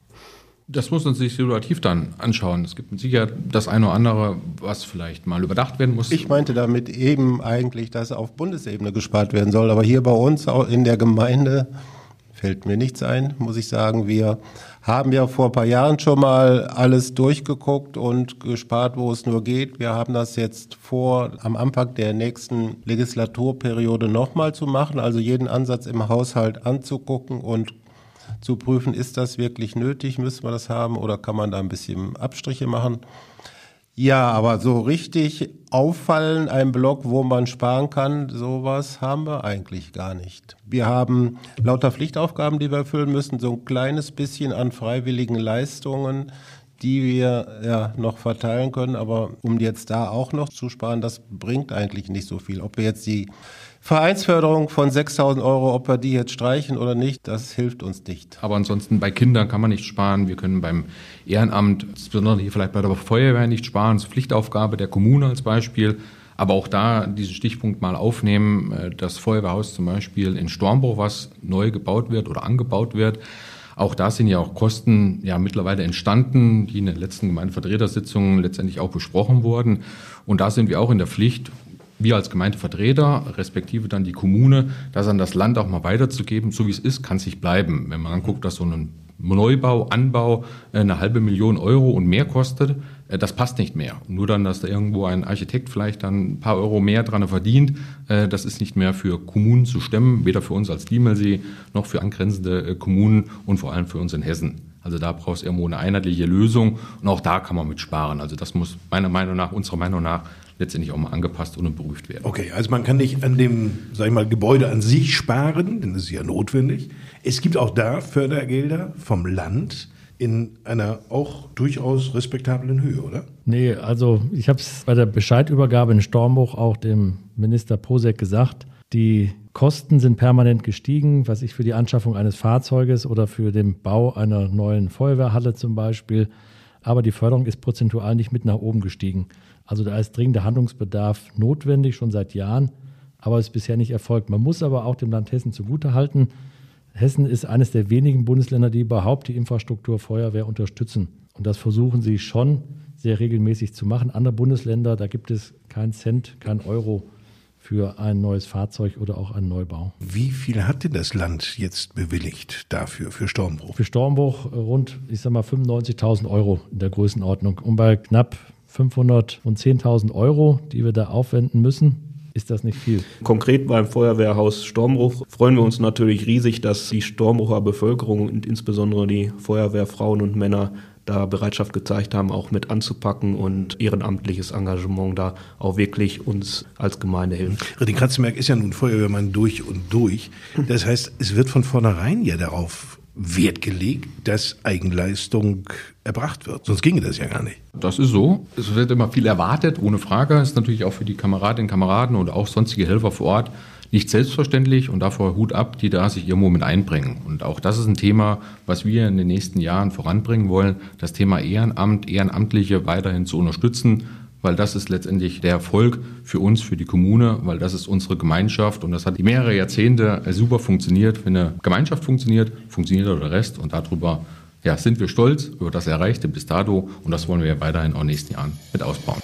Das muss man sich situativ dann anschauen. Es gibt mit Sicherheit das eine oder andere, was vielleicht mal überdacht werden muss. Ich meinte damit eben eigentlich, dass auf Bundesebene gespart werden soll. Aber hier bei uns auch in der Gemeinde fällt mir nichts ein, muss ich sagen. Wir haben ja vor ein paar Jahren schon mal alles durchgeguckt und gespart, wo es nur geht. Wir haben das jetzt vor, am Anfang der nächsten Legislaturperiode nochmal zu machen, also jeden Ansatz im Haushalt anzugucken und zu prüfen, ist das wirklich nötig, müssen wir das haben oder kann man da ein bisschen Abstriche machen? Ja, aber so richtig auffallen, ein Block, wo man sparen kann, sowas haben wir eigentlich gar nicht. Wir haben lauter Pflichtaufgaben, die wir erfüllen müssen, so ein kleines bisschen an freiwilligen Leistungen, die wir ja noch verteilen können, aber um jetzt da auch noch zu sparen, das bringt eigentlich nicht so viel. Ob wir jetzt die Vereinsförderung von sechstausend Euro, ob wir die jetzt streichen oder nicht, das hilft uns nicht. Aber ansonsten bei Kindern kann man nicht sparen. Wir können beim Ehrenamt, insbesondere hier vielleicht bei der Feuerwehr, nicht sparen. Das ist Pflichtaufgabe der Kommune als Beispiel. Aber auch da diesen Stichpunkt mal aufnehmen, das Feuerwehrhaus zum Beispiel in Stormbruch, was neu gebaut wird oder angebaut wird. Auch da sind ja auch Kosten ja mittlerweile entstanden, die in den letzten Gemeindevertretersitzungen letztendlich auch besprochen wurden. Und da sind wir auch in der Pflicht, wir als Gemeindevertreter, respektive dann die Kommune, das an das Land auch mal weiterzugeben. So wie es ist, kann es nicht bleiben. Wenn man anguckt, dass so ein Neubau, Anbau eine halbe Million Euro und mehr kostet, das passt nicht mehr. Nur dann, dass da irgendwo ein Architekt vielleicht dann ein paar Euro mehr dran verdient, das ist nicht mehr für Kommunen zu stemmen, weder für uns als Diemelsee noch für angrenzende Kommunen und vor allem für uns in Hessen. Also da braucht es irgendwo eine einheitliche Lösung und auch da kann man mit sparen. Also das muss meiner Meinung nach, unserer Meinung nach, letztendlich auch mal angepasst und beprüft werden. Okay, also man kann nicht an dem, sag ich mal, Gebäude an sich sparen, denn das ist ja notwendig. Es gibt auch da Fördergelder vom Land in einer auch durchaus respektablen Höhe, oder? Nee, also ich habe es bei der Bescheidübergabe in Stormbruch auch dem Minister Posek gesagt, die Kosten sind permanent gestiegen, was ich für die Anschaffung eines Fahrzeuges oder für den Bau einer neuen Feuerwehrhalle zum Beispiel. Aber die Förderung ist prozentual nicht mit nach oben gestiegen. Also da ist dringender Handlungsbedarf notwendig, schon seit Jahren, aber es ist bisher nicht erfolgt. Man muss aber auch dem Land Hessen zugutehalten, Hessen ist eines der wenigen Bundesländer, die überhaupt die Infrastruktur Feuerwehr unterstützen. Und das versuchen sie schon sehr regelmäßig zu machen. Andere Bundesländer, da gibt es keinen Cent, keinen Euro für ein neues Fahrzeug oder auch einen Neubau. Wie viel hat denn das Land jetzt bewilligt dafür, für Stormbruch? Für Stormbruch rund, ich sag mal, fünfundneunzigtausend Euro in der Größenordnung. Und bei knapp fünfhundertzehntausend Euro, die wir da aufwenden müssen, ist das nicht viel. Konkret beim Feuerwehrhaus Stormbruch freuen wir uns natürlich riesig, dass die Stormbrucher Bevölkerung und insbesondere die Feuerwehrfrauen und Männer da Bereitschaft gezeigt haben, auch mit anzupacken und ehrenamtliches Engagement da auch wirklich uns als Gemeinde hilft. René Kratzenberg ist ja nun Feuerwehrmann durch und durch. Das heißt, es wird von vornherein ja darauf Wert gelegt, dass Eigenleistung erbracht wird. Sonst ginge das ja gar nicht. Das ist so. Es wird immer viel erwartet, ohne Frage. Es ist natürlich auch für die Kameradinnen und Kameraden und auch sonstige Helfer vor Ort nicht selbstverständlich und davor Hut ab, die da sich irgendwo mit einbringen. Und auch das ist ein Thema, was wir in den nächsten Jahren voranbringen wollen, das Thema Ehrenamt, Ehrenamtliche weiterhin zu unterstützen, weil das ist letztendlich der Erfolg für uns, für die Kommune, weil das ist unsere Gemeinschaft und das hat mehrere Jahrzehnte super funktioniert. Wenn eine Gemeinschaft funktioniert, funktioniert auch der Rest und darüber ja, sind wir stolz über das Erreichte bis dato und das wollen wir ja weiterhin auch in den nächsten Jahren mit ausbauen.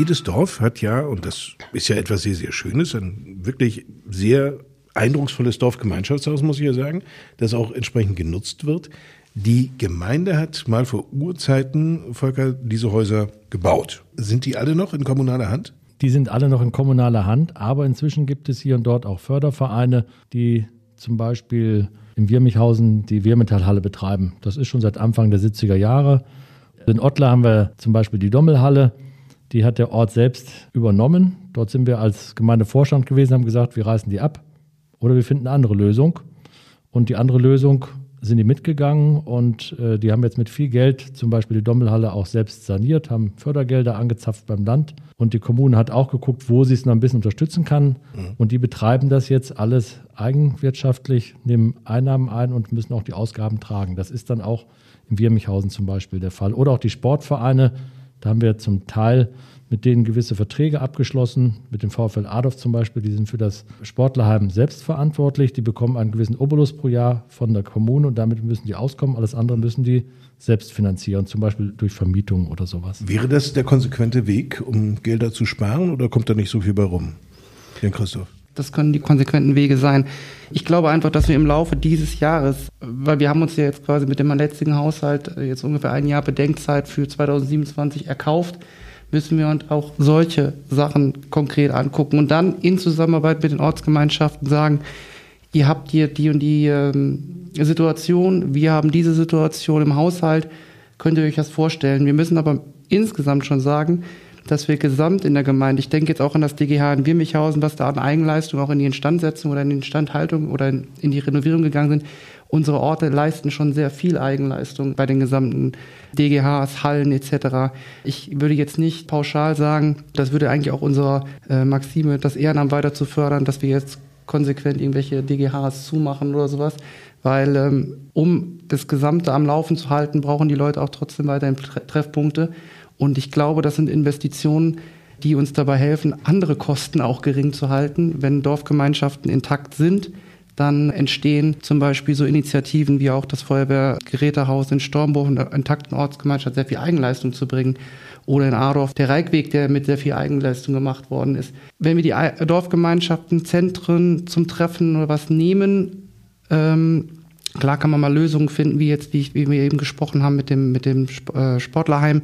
jedes Dorf hat ja, und das ist ja etwas sehr, sehr Schönes, ein wirklich sehr eindrucksvolles Dorfgemeinschaftshaus, muss ich ja sagen, das auch entsprechend genutzt wird. Die Gemeinde hat mal vor Urzeiten, Volker, diese Häuser gebaut. Sind die alle noch in kommunaler Hand? Die sind alle noch in kommunaler Hand, aber inzwischen gibt es hier und dort auch Fördervereine, die zum Beispiel in Wirmichhausen die Wehrmetallhalle betreiben. Das ist schon seit Anfang der siebziger Jahre. In Ottlar haben wir zum Beispiel die Dommelhalle, die hat der Ort selbst übernommen. Dort sind wir als Gemeindevorstand gewesen, haben gesagt, wir reißen die ab oder wir finden eine andere Lösung. Und die andere Lösung sind die mitgegangen und äh, die haben jetzt mit viel Geld zum Beispiel die Dommelhalle auch selbst saniert, haben Fördergelder angezapft beim Land und die Kommune hat auch geguckt, wo sie es noch ein bisschen unterstützen kann. Mhm. Und die betreiben das jetzt alles eigenwirtschaftlich, nehmen Einnahmen ein und müssen auch die Ausgaben tragen. Das ist dann auch in Wirmichhausen zum Beispiel der Fall. Oder auch die Sportvereine, da haben wir zum Teil mit denen gewisse Verträge abgeschlossen, mit dem VfL Adorf zum Beispiel, die sind für das Sportlerheim selbst verantwortlich, die bekommen einen gewissen Obolus pro Jahr von der Kommune und damit müssen die auskommen, alles andere müssen die selbst finanzieren, zum Beispiel durch Vermietung oder sowas. Wäre das der konsequente Weg, um Gelder zu sparen oder kommt da nicht so viel bei rum? Jan Christoph. Das können die konsequenten Wege sein. Ich glaube einfach, dass wir im Laufe dieses Jahres, weil wir haben uns ja jetzt quasi mit dem jetzigen Haushalt jetzt ungefähr ein Jahr Bedenkzeit für zweitausendsiebenundzwanzig erkauft, müssen wir uns auch solche Sachen konkret angucken und dann in Zusammenarbeit mit den Ortsgemeinschaften sagen, ihr habt hier die und die ähm, Situation, wir haben diese Situation im Haushalt, könnt ihr euch das vorstellen. Wir müssen aber insgesamt schon sagen, dass wir gesamt in der Gemeinde, ich denke jetzt auch an das D G H in Wirmichhausen, was da an Eigenleistung auch in die Instandsetzung oder in die Instandhaltung oder in, in die Renovierung gegangen sind, unsere Orte leisten schon sehr viel Eigenleistung bei den gesamten D G Hs, Hallen et cetera. Ich würde jetzt nicht pauschal sagen, das würde eigentlich auch unserer äh, Maxime, das Ehrenamt weiter zu fördern, dass wir jetzt konsequent irgendwelche D G Hs zumachen oder sowas, weil ähm, um das Gesamte am Laufen zu halten, brauchen die Leute auch trotzdem weiterhin Treffpunkte. Und ich glaube, das sind Investitionen, die uns dabei helfen, andere Kosten auch gering zu halten. Wenn Dorfgemeinschaften intakt sind, dann entstehen zum Beispiel so Initiativen wie auch das Feuerwehrgerätehaus in Stormburg, einer intakten Ortsgemeinschaft sehr viel Eigenleistung zu bringen. Oder in Adorf der Reikweg, der mit sehr viel Eigenleistung gemacht worden ist. Wenn wir die Dorfgemeinschaften, Zentren zum Treffen oder was nehmen, ähm, klar kann man mal Lösungen finden, wie jetzt, wie, ich, wie wir eben gesprochen haben mit dem, mit dem Sportlerheim,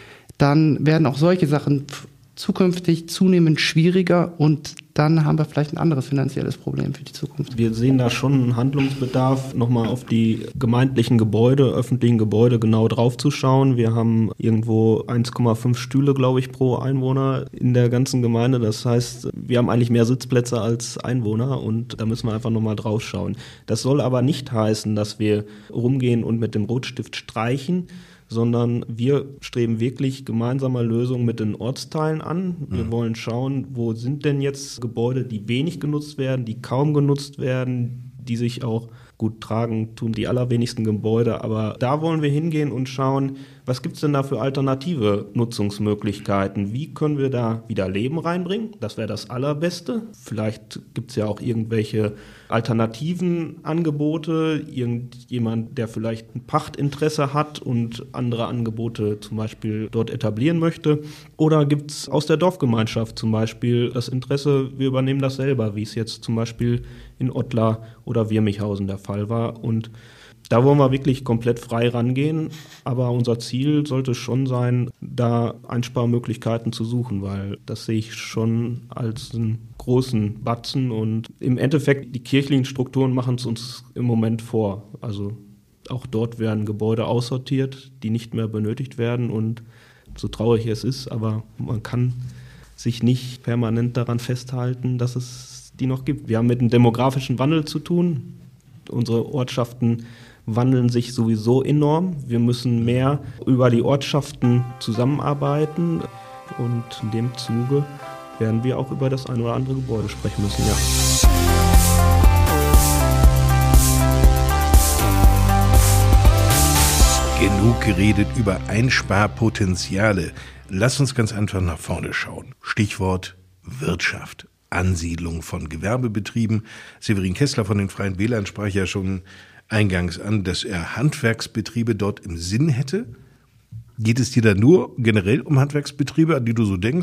dann werden auch solche Sachen zukünftig zunehmend schwieriger und dann haben wir vielleicht ein anderes finanzielles Problem für die Zukunft. Wir sehen da schon einen Handlungsbedarf, nochmal auf die gemeindlichen Gebäude, öffentlichen Gebäude genau draufzuschauen. Wir haben irgendwo eins Komma fünf Stühle, glaube ich, pro Einwohner in der ganzen Gemeinde. Das heißt, wir haben eigentlich mehr Sitzplätze als Einwohner und da müssen wir einfach nochmal drauf schauen. Das soll aber nicht heißen, dass wir rumgehen und mit dem Rotstift streichen, sondern wir streben wirklich gemeinsame Lösungen mit den Ortsteilen an. Wir mhm. wollen schauen, wo sind denn jetzt Gebäude, die wenig genutzt werden, die kaum genutzt werden, die sich auch gut tragen, tun die allerwenigsten Gebäude. Aber da wollen wir hingehen und schauen, was gibt es denn da für alternative Nutzungsmöglichkeiten? Wie können wir da wieder Leben reinbringen? Das wäre das Allerbeste. Vielleicht gibt es ja auch irgendwelche alternativen Angebote. Irgendjemand, der vielleicht ein Pachtinteresse hat und andere Angebote zum Beispiel dort etablieren möchte. Oder gibt es aus der Dorfgemeinschaft zum Beispiel das Interesse, wir übernehmen das selber, wie es jetzt zum Beispiel in Ottlar oder Wirmichhausen der Fall war. Und da wollen wir wirklich komplett frei rangehen, aber unser Ziel sollte schon sein, da Einsparmöglichkeiten zu suchen, weil das sehe ich schon als einen großen Batzen und im Endeffekt, die kirchlichen Strukturen machen es uns im Moment vor. Also auch dort werden Gebäude aussortiert, die nicht mehr benötigt werden und so traurig es ist, aber man kann sich nicht permanent daran festhalten, dass es die noch gibt. Wir haben mit einem demografischen Wandel zu tun. Unsere Ortschaften wandeln sich sowieso enorm. Wir müssen mehr über die Ortschaften zusammenarbeiten und in dem Zuge werden wir auch über das ein oder andere Gebäude sprechen müssen, ja. Genug geredet über Einsparpotenziale. Lass uns ganz einfach nach vorne schauen. Stichwort Wirtschaft. Ansiedlung von Gewerbebetrieben. Severin Kessler von den Freien Wählern sprach ja schon eingangs an, dass er Handwerksbetriebe dort im Sinn hätte. Geht es dir da nur generell um Handwerksbetriebe, an die du so denkst?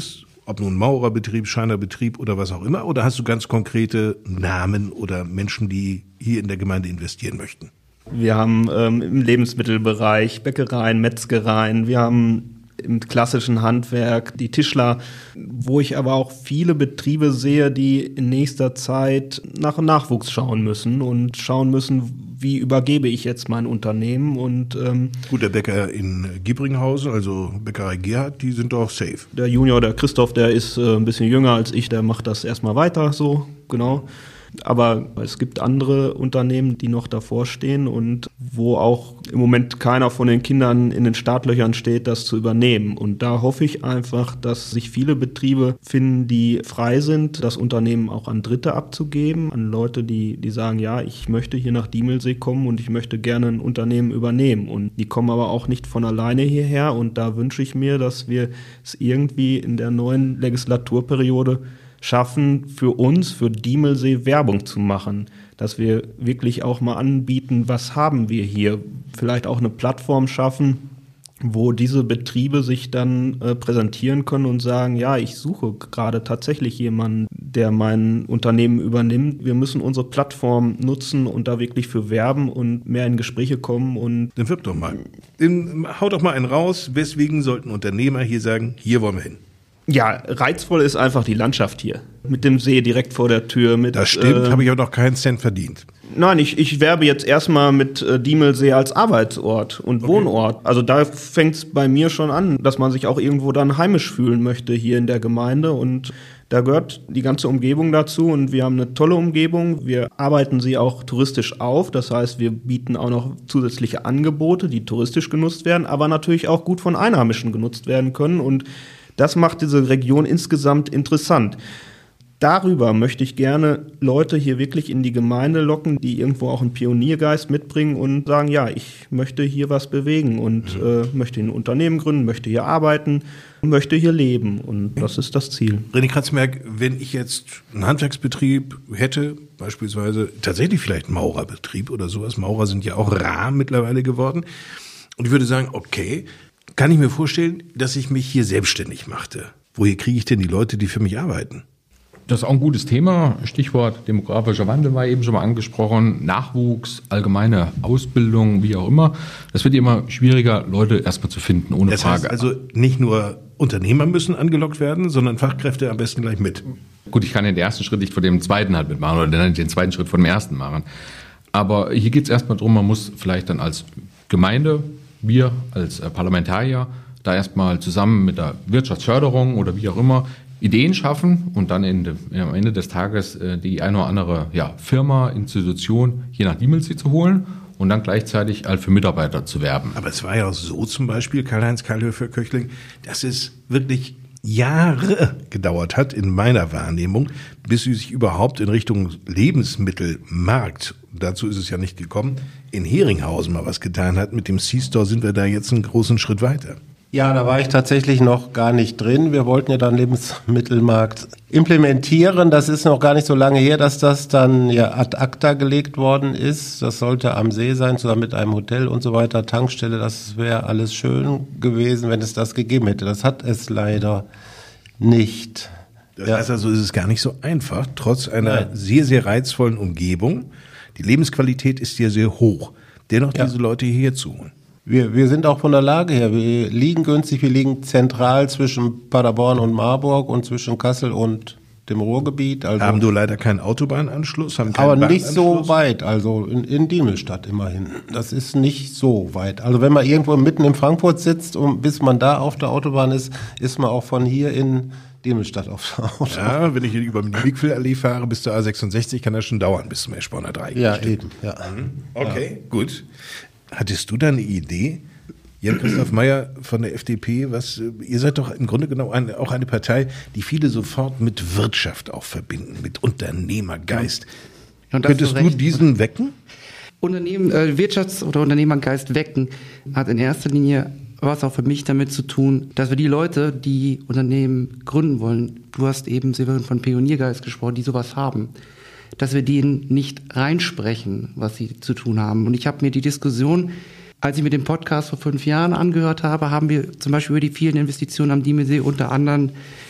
Ob nun Maurerbetrieb, Schreinerbetrieb oder was auch immer? Oder hast du ganz konkrete Namen oder Menschen, die hier in der Gemeinde investieren möchten? Wir haben ähm, im Lebensmittelbereich Bäckereien, Metzgereien, wir haben im klassischen Handwerk die Tischler, wo ich aber auch viele Betriebe sehe, die in nächster Zeit nach Nachwuchs schauen müssen und schauen müssen, wie übergebe ich jetzt mein Unternehmen. Und ähm, gut, der Bäcker in Giebringhausen, also Bäckerei Gerhard, die sind doch safe. Der Junior, der Christoph, der ist äh, ein bisschen jünger als ich, der macht das erstmal weiter so, genau. Aber es gibt andere Unternehmen, die noch davor stehen und wo auch im Moment keiner von den Kindern in den Startlöchern steht, das zu übernehmen. Und da hoffe ich einfach, dass sich viele Betriebe finden, die frei sind, das Unternehmen auch an Dritte abzugeben, an Leute, die, die sagen, ja, ich möchte hier nach Diemelsee kommen und ich möchte gerne ein Unternehmen übernehmen. Und die kommen aber auch nicht von alleine hierher. Und da wünsche ich mir, dass wir es irgendwie in der neuen Legislaturperiode schaffen, für uns, für Diemelsee Werbung zu machen, dass wir wirklich auch mal anbieten, was haben wir hier, vielleicht auch eine Plattform schaffen, wo diese Betriebe sich dann äh, präsentieren können und sagen, ja, ich suche gerade tatsächlich jemanden, der mein Unternehmen übernimmt. Wir müssen unsere Plattform nutzen und da wirklich für werben und mehr in Gespräche kommen. Und dann wirb doch mal. Dann hau doch mal einen raus. Weswegen sollten Unternehmer hier sagen, hier wollen wir hin? Ja, reizvoll ist einfach die Landschaft hier. Mit dem See direkt vor der Tür. Mit, das stimmt, äh, habe ich aber noch keinen Cent verdient. Nein, ich, ich werbe jetzt erstmal mit äh, Diemelsee als Arbeitsort und okay. Wohnort. Also da fängt es bei mir schon an, dass man sich auch irgendwo dann heimisch fühlen möchte hier in der Gemeinde. Und da gehört die ganze Umgebung dazu. Und wir haben eine tolle Umgebung. Wir arbeiten sie auch touristisch auf. Das heißt, wir bieten auch noch zusätzliche Angebote, die touristisch genutzt werden, aber natürlich auch gut von Einheimischen genutzt werden können. Und das macht diese Region insgesamt interessant. Darüber möchte ich gerne Leute hier wirklich in die Gemeinde locken, die irgendwo auch einen Pioniergeist mitbringen und sagen, ja, ich möchte hier was bewegen und mhm. äh, möchte ein Unternehmen gründen, möchte hier arbeiten, möchte hier leben. Und das ist das Ziel. René Kratzmerk, wenn ich jetzt einen Handwerksbetrieb hätte, beispielsweise tatsächlich vielleicht einen Maurerbetrieb oder sowas, Maurer sind ja auch rar mittlerweile geworden, und ich würde sagen, okay, kann ich mir vorstellen, dass ich mich hier selbstständig machte. Woher kriege ich denn die Leute, die für mich arbeiten? Das ist auch ein gutes Thema. Stichwort demografischer Wandel war eben schon mal angesprochen. Nachwuchs, allgemeine Ausbildung, wie auch immer. Das wird immer schwieriger, Leute erstmal zu finden, ohne das Frage. Heißt also, nicht nur Unternehmer müssen angelockt werden, sondern Fachkräfte am besten gleich mit. Gut, ich kann den ersten Schritt nicht vor dem zweiten halt mitmachen oder den zweiten Schritt vor dem ersten machen. Aber hier geht es erstmal darum, man muss vielleicht dann als Gemeinde, wir als Parlamentarier, da erstmal zusammen mit der Wirtschaftsförderung oder wie auch immer Ideen schaffen und dann in de, am Ende des Tages äh, die eine oder andere ja, Firma, Institution hier nach Diemelsee zu holen und dann gleichzeitig halt für Mitarbeiter zu werben. Aber es war ja auch so zum Beispiel, Karl-Heinz Kallhöfer-Köchling, dass es wirklich Jahre gedauert hat in meiner Wahrnehmung, bis sie sich überhaupt in Richtung Lebensmittelmarkt, dazu ist es ja nicht gekommen, in Heringhausen mal was getan hat. Mit dem C-Store sind wir da jetzt einen großen Schritt weiter. Ja, da war ich tatsächlich noch gar nicht drin. Wir wollten ja dann Lebensmittelmarkt implementieren. Das ist noch gar nicht so lange her, dass das dann ja ad acta gelegt worden ist. Das sollte am See sein, zusammen mit einem Hotel und so weiter, Tankstelle. Das wäre alles schön gewesen, wenn es das gegeben hätte. Das hat es leider nicht. Das heißt also, es ist gar nicht so einfach, trotz einer Nein. sehr, sehr reizvollen Umgebung. Die Lebensqualität ist ja sehr hoch, dennoch ja. diese Leute hierher zu holen. Wir, wir sind auch von der Lage her, wir liegen günstig, wir liegen zentral zwischen Paderborn und Marburg und zwischen Kassel und dem Ruhrgebiet. Also haben du leider keinen Autobahnanschluss? Haben keinen aber nicht so weit, also in, in Diemelstadt immerhin. Das ist nicht so weit. Also wenn man irgendwo mitten in Frankfurt sitzt und bis man da auf der Autobahn ist, ist man auch von hier in Diemelstadt auf der Autobahn. Ja, wenn ich hier über die Wiegfellallee fahre bis zur A sechsundsechzig, kann das schon dauern bis zum Eschborner Dreieck. Ja, eben. Ja. Okay, ja. Gut. Hattest du da eine Idee, Jan-Christoph Meyer von der F D P, was, ihr seid doch im Grunde genommen eine, auch eine Partei, die viele sofort mit Wirtschaft auch verbinden, mit Unternehmergeist. Ja. Könntest du, du diesen wecken? Unternehmen, äh, Wirtschafts- oder Unternehmergeist wecken hat in erster Linie was auch für mich damit zu tun, dass wir die Leute, die Unternehmen gründen wollen, du hast eben Severin von Pioniergeist gesprochen, die sowas haben, dass wir denen nicht reinsprechen, was sie zu tun haben. Und ich habe mir die Diskussion, als ich mir den Podcast vor fünf Jahren angehört habe, haben wir zum Beispiel über die vielen Investitionen am Diemelsee unter anderem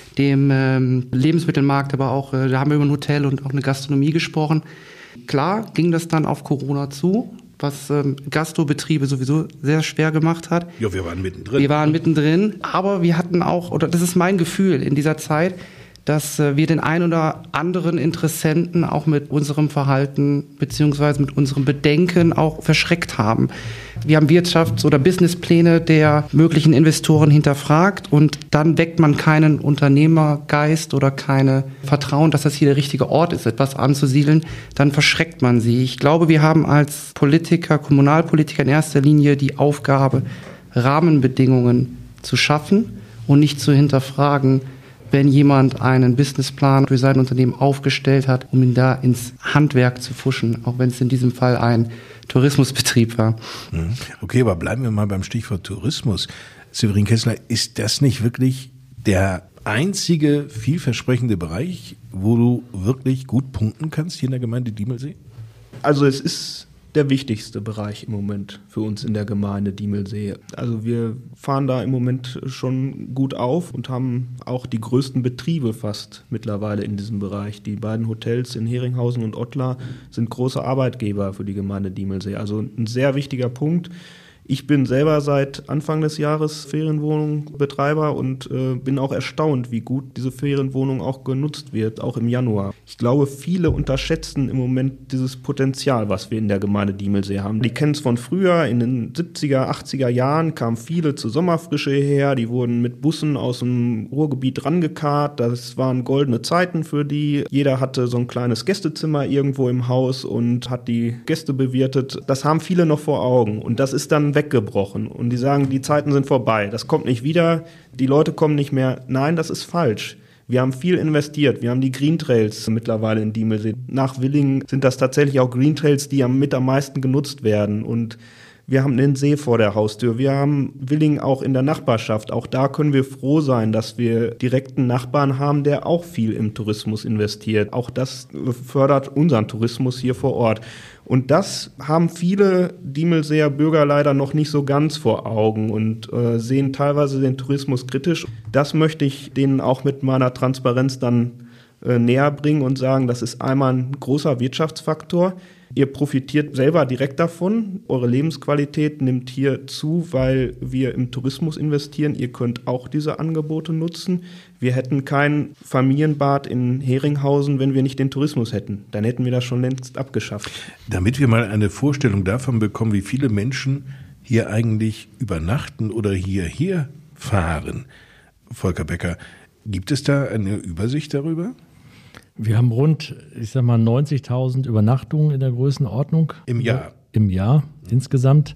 dem ähm, Lebensmittelmarkt, aber auch, äh, da haben wir über ein Hotel und auch eine Gastronomie gesprochen. Klar ging das dann auf Corona zu, was ähm, Gastrobetriebe sowieso sehr schwer gemacht hat. Ja, wir waren mittendrin. Wir waren mittendrin, aber wir hatten auch, oder das ist mein Gefühl in dieser Zeit, dass äh, wir den ein oder anderen Interessenten auch mit unserem Verhalten beziehungsweise mit unserem Bedenken auch verschreckt haben. Wir haben Wirtschafts- oder Businesspläne der möglichen Investoren hinterfragt und dann weckt man keinen Unternehmergeist oder keine Vertrauen, dass das hier der richtige Ort ist, etwas anzusiedeln, dann verschreckt man sie. Ich glaube, wir haben als Politiker, Kommunalpolitiker in erster Linie die Aufgabe, Rahmenbedingungen zu schaffen und nicht zu hinterfragen, wenn jemand einen Businessplan für sein Unternehmen aufgestellt hat, um ihn da ins Handwerk zu fuschen, auch wenn es in diesem Fall ein Tourismusbetrieb war. Okay, aber bleiben wir mal beim Stichwort Tourismus. Severin Kessler, ist das nicht wirklich der einzige vielversprechende Bereich, wo du wirklich gut punkten kannst hier in der Gemeinde Diemelsee? Also es ist der wichtigste Bereich im Moment für uns in der Gemeinde Diemelsee. Also wir fahren da im Moment schon gut auf und haben auch die größten Betriebe fast mittlerweile in diesem Bereich. Die beiden Hotels in Heringhausen und Ottlar sind große Arbeitgeber für die Gemeinde Diemelsee. Also ein sehr wichtiger Punkt. Ich bin selber seit Anfang des Jahres Ferienwohnungsbetreiber und äh, bin auch erstaunt, wie gut diese Ferienwohnung auch genutzt wird, auch im Januar. Ich glaube, viele unterschätzen im Moment dieses Potenzial, was wir in der Gemeinde Diemelsee haben. Die kennen es von früher, in den siebziger, achtziger Jahren kamen viele zur Sommerfrische hierher, die wurden mit Bussen aus dem Ruhrgebiet rangekarrt, das waren goldene Zeiten für die. Jeder hatte so ein kleines Gästezimmer irgendwo im Haus und hat die Gäste bewirtet. Das haben viele noch vor Augen und das ist dann weggebrochen und die sagen, die Zeiten sind vorbei, das kommt nicht wieder, die Leute kommen nicht mehr. Nein, das ist falsch. Wir haben viel investiert, wir haben die Green Trails mittlerweile in Diemelsee. Nach Willingen sind das tatsächlich auch Green Trails, die am mit am meisten genutzt werden und wir haben den See vor der Haustür, wir haben Willingen auch in der Nachbarschaft. Auch da können wir froh sein, dass wir direkten Nachbarn haben, der auch viel im Tourismus investiert. Auch das fördert unseren Tourismus hier vor Ort. Und das haben viele Diemelseer Bürger leider noch nicht so ganz vor Augen und äh, sehen teilweise den Tourismus kritisch. Das möchte ich denen auch mit meiner Transparenz dann äh, näher bringen und sagen, das ist einmal ein großer Wirtschaftsfaktor. Ihr profitiert selber direkt davon. Eure Lebensqualität nimmt hier zu, weil wir im Tourismus investieren. Ihr könnt auch diese Angebote nutzen. Wir hätten kein Familienbad in Heringhausen, wenn wir nicht den Tourismus hätten. Dann hätten wir das schon längst abgeschafft. Damit wir mal eine Vorstellung davon bekommen, wie viele Menschen hier eigentlich übernachten oder hierher fahren, Volker Becker, gibt es da eine Übersicht darüber? Wir haben rund, ich sag mal, neunzigtausend Übernachtungen in der Größenordnung. Im Jahr? Im Jahr insgesamt.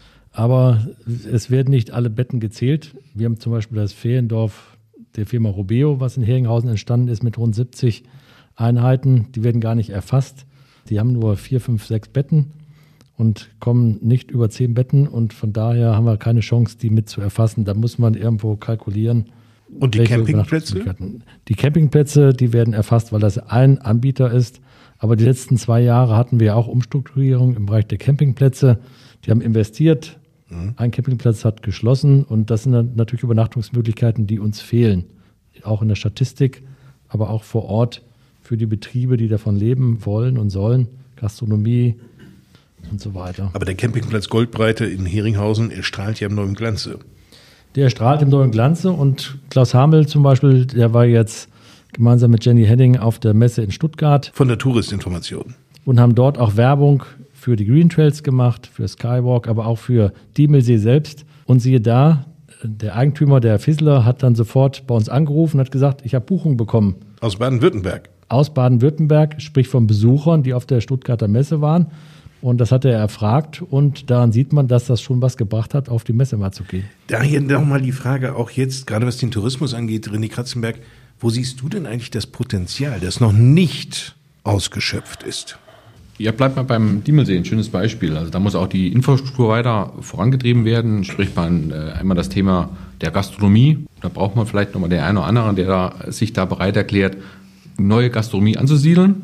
Aber es werden nicht alle Betten gezählt. Wir haben zum Beispiel das Feriendorf der Firma Robeo, was in Heringhausen entstanden ist mit rund siebzig Einheiten. Die werden gar nicht erfasst. Die haben nur vier, fünf, sechs Betten und kommen nicht über zehn Betten. Und von daher haben wir keine Chance, die mit zu erfassen. Da muss man irgendwo kalkulieren. Und die Campingplätze? Die Campingplätze, die werden erfasst, weil das ein Anbieter ist. Aber die letzten zwei Jahre hatten wir auch Umstrukturierung im Bereich der Campingplätze. Die haben investiert. Mhm. Ein Campingplatz hat geschlossen. Und das sind natürlich Übernachtungsmöglichkeiten, die uns fehlen. Auch in der Statistik, aber auch vor Ort für die Betriebe, die davon leben wollen und sollen. Gastronomie und so weiter. Aber der Campingplatz Goldbreite in Heringhausen, er strahlt ja im neuen Glanze. Der strahlt im neuen Glanze und Klaus Hamel zum Beispiel, der war jetzt gemeinsam mit Jenny Henning auf der Messe in Stuttgart. Von der Touristinformation. Und haben dort auch Werbung für die Green Trails gemacht, für Skywalk, aber auch für Diemelsee selbst. Und siehe da, der Eigentümer, der Fissler, hat dann sofort bei uns angerufen und hat gesagt, ich habe Buchungen bekommen. Aus Baden-Württemberg? Aus Baden-Württemberg, sprich von Besuchern, die auf der Stuttgarter Messe waren. Und das hat er erfragt und daran sieht man, dass das schon was gebracht hat, auf die Messe mal zu gehen. Daher nochmal die Frage auch jetzt, gerade was den Tourismus angeht, René Kratzenberg, wo siehst du denn eigentlich das Potenzial, das noch nicht ausgeschöpft ist? Ja, bleibt mal beim Diemelsee, ein schönes Beispiel. Also da muss auch die Infrastruktur weiter vorangetrieben werden. Sprich man äh, einmal das Thema der Gastronomie. Da braucht man vielleicht nochmal den einen oder anderen, der da, sich da bereit erklärt, neue Gastronomie anzusiedeln.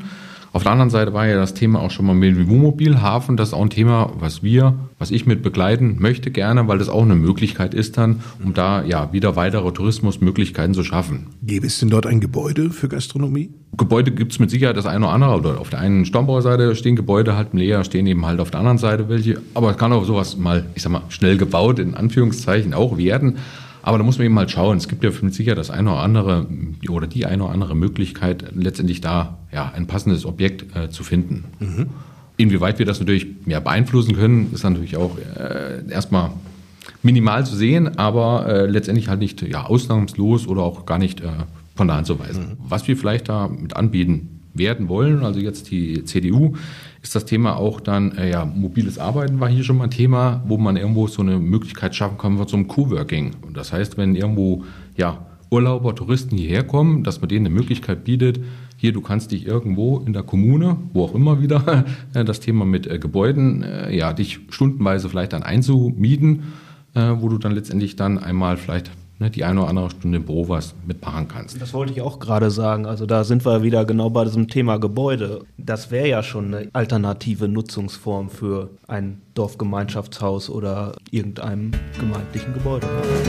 Auf der anderen Seite war ja das Thema auch schon mal mit dem Wohnmobilhafen. Das ist auch ein Thema, was wir, was ich mit begleiten möchte gerne, weil das auch eine Möglichkeit ist dann, um da ja wieder weitere Tourismusmöglichkeiten zu schaffen. Gäbe es denn dort ein Gebäude für Gastronomie? Gebäude gibt es mit Sicherheit das eine oder andere. Oder auf der einen Staubbauerseite stehen Gebäude halt leer, stehen eben halt auf der anderen Seite welche. Aber es kann auch sowas mal, ich sag mal, schnell gebaut in Anführungszeichen auch werden. Aber da muss man eben mal schauen. Es gibt ja mit Sicherheit das eine oder andere oder die eine oder andere Möglichkeit, letztendlich da ja ein passendes Objekt äh, zu finden. Mhm. Inwieweit wir das natürlich mehr beeinflussen können, ist natürlich auch äh, erstmal minimal zu sehen, aber äh, letztendlich halt nicht ja, ausnahmslos oder auch gar nicht äh, von der Hand zu weisen. Mhm. Was wir vielleicht da mit anbieten werden wollen, also jetzt die C D U, ist das Thema auch dann, äh, ja, mobiles Arbeiten war hier schon mal ein Thema, wo man irgendwo so eine Möglichkeit schaffen kann von so einem Coworking. Und das heißt, wenn irgendwo, ja, Urlauber, Touristen hierher kommen, dass man denen eine Möglichkeit bietet, hier, du kannst dich irgendwo in der Kommune, wo auch immer wieder, äh, das Thema mit äh, Gebäuden, äh, ja, dich stundenweise vielleicht dann einzumieten, äh, wo du dann letztendlich dann einmal vielleicht die eine oder andere Stunde im Büro was mitmachen kannst. Das wollte ich auch gerade sagen. Also da sind wir wieder genau bei diesem Thema Gebäude. Das wäre ja schon eine alternative Nutzungsform für ein Dorfgemeinschaftshaus oder irgendeinem gemeindlichen Gebäude.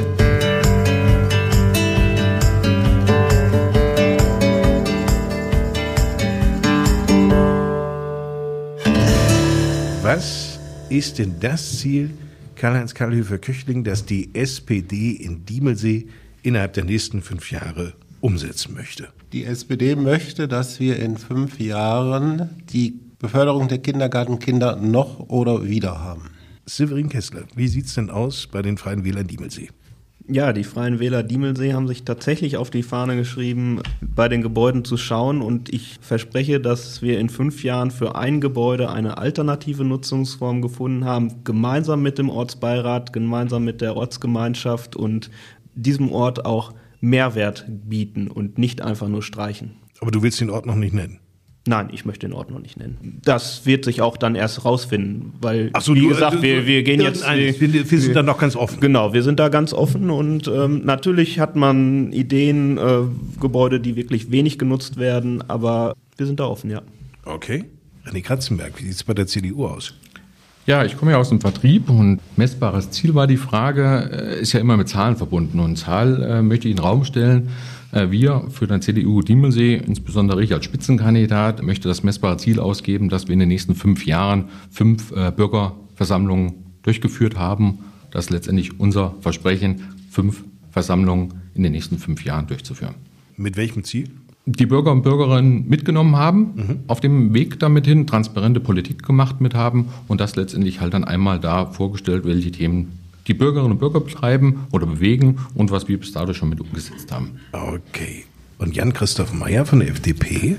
Was ist denn das Ziel, Karl-Heinz Kallhöfer-Köchling, das die S P D in Diemelsee innerhalb der nächsten fünf Jahre umsetzen möchte? Die S P D möchte, dass wir in fünf Jahren die Beförderung der Kindergartenkinder noch oder wieder haben. Severin Kessler, wie sieht's denn aus bei den Freien Wählern Diemelsee? Ja, die Freien Wähler Diemelsee haben sich tatsächlich auf die Fahne geschrieben, bei den Gebäuden zu schauen, und ich verspreche, dass wir in fünf Jahren für ein Gebäude eine alternative Nutzungsform gefunden haben, gemeinsam mit dem Ortsbeirat, gemeinsam mit der Ortsgemeinschaft, und diesem Ort auch Mehrwert bieten und nicht einfach nur streichen. Aber du willst den Ort noch nicht nennen? Nein, ich möchte den Ort noch nicht nennen. Das wird sich auch dann erst rausfinden, weil, Ach so, wie du, gesagt, du, wir, wir gehen jetzt... Nein, wir, wir, wir sind da noch ganz offen. Genau, wir sind da ganz offen, und ähm, natürlich hat man Ideen, äh, Gebäude, die wirklich wenig genutzt werden, aber wir sind da offen, ja. Okay. René Kratzenberg, wie sieht es bei der C D U aus? Ja, ich komme ja aus dem Vertrieb, und messbares Ziel war die Frage, äh, ist ja immer mit Zahlen verbunden, und Zahl äh, möchte ich in den Raum stellen. Wir für den C D U Diemelsee, insbesondere ich als Spitzenkandidat, möchte das messbare Ziel ausgeben, dass wir in den nächsten fünf Jahren fünf äh, Bürgerversammlungen durchgeführt haben. Das ist letztendlich unser Versprechen, fünf Versammlungen in den nächsten fünf Jahren durchzuführen. Mit welchem Ziel? Die Bürger und Bürgerinnen mitgenommen haben, mhm. auf dem Weg damit hin, transparente Politik gemacht mit haben und das letztendlich halt dann einmal da vorgestellt, welche Themen die Bürgerinnen und Bürger betreiben oder bewegen und was wir bis dato schon mit umgesetzt haben. Okay. Und Jan-Christoph Meyer von der F D P?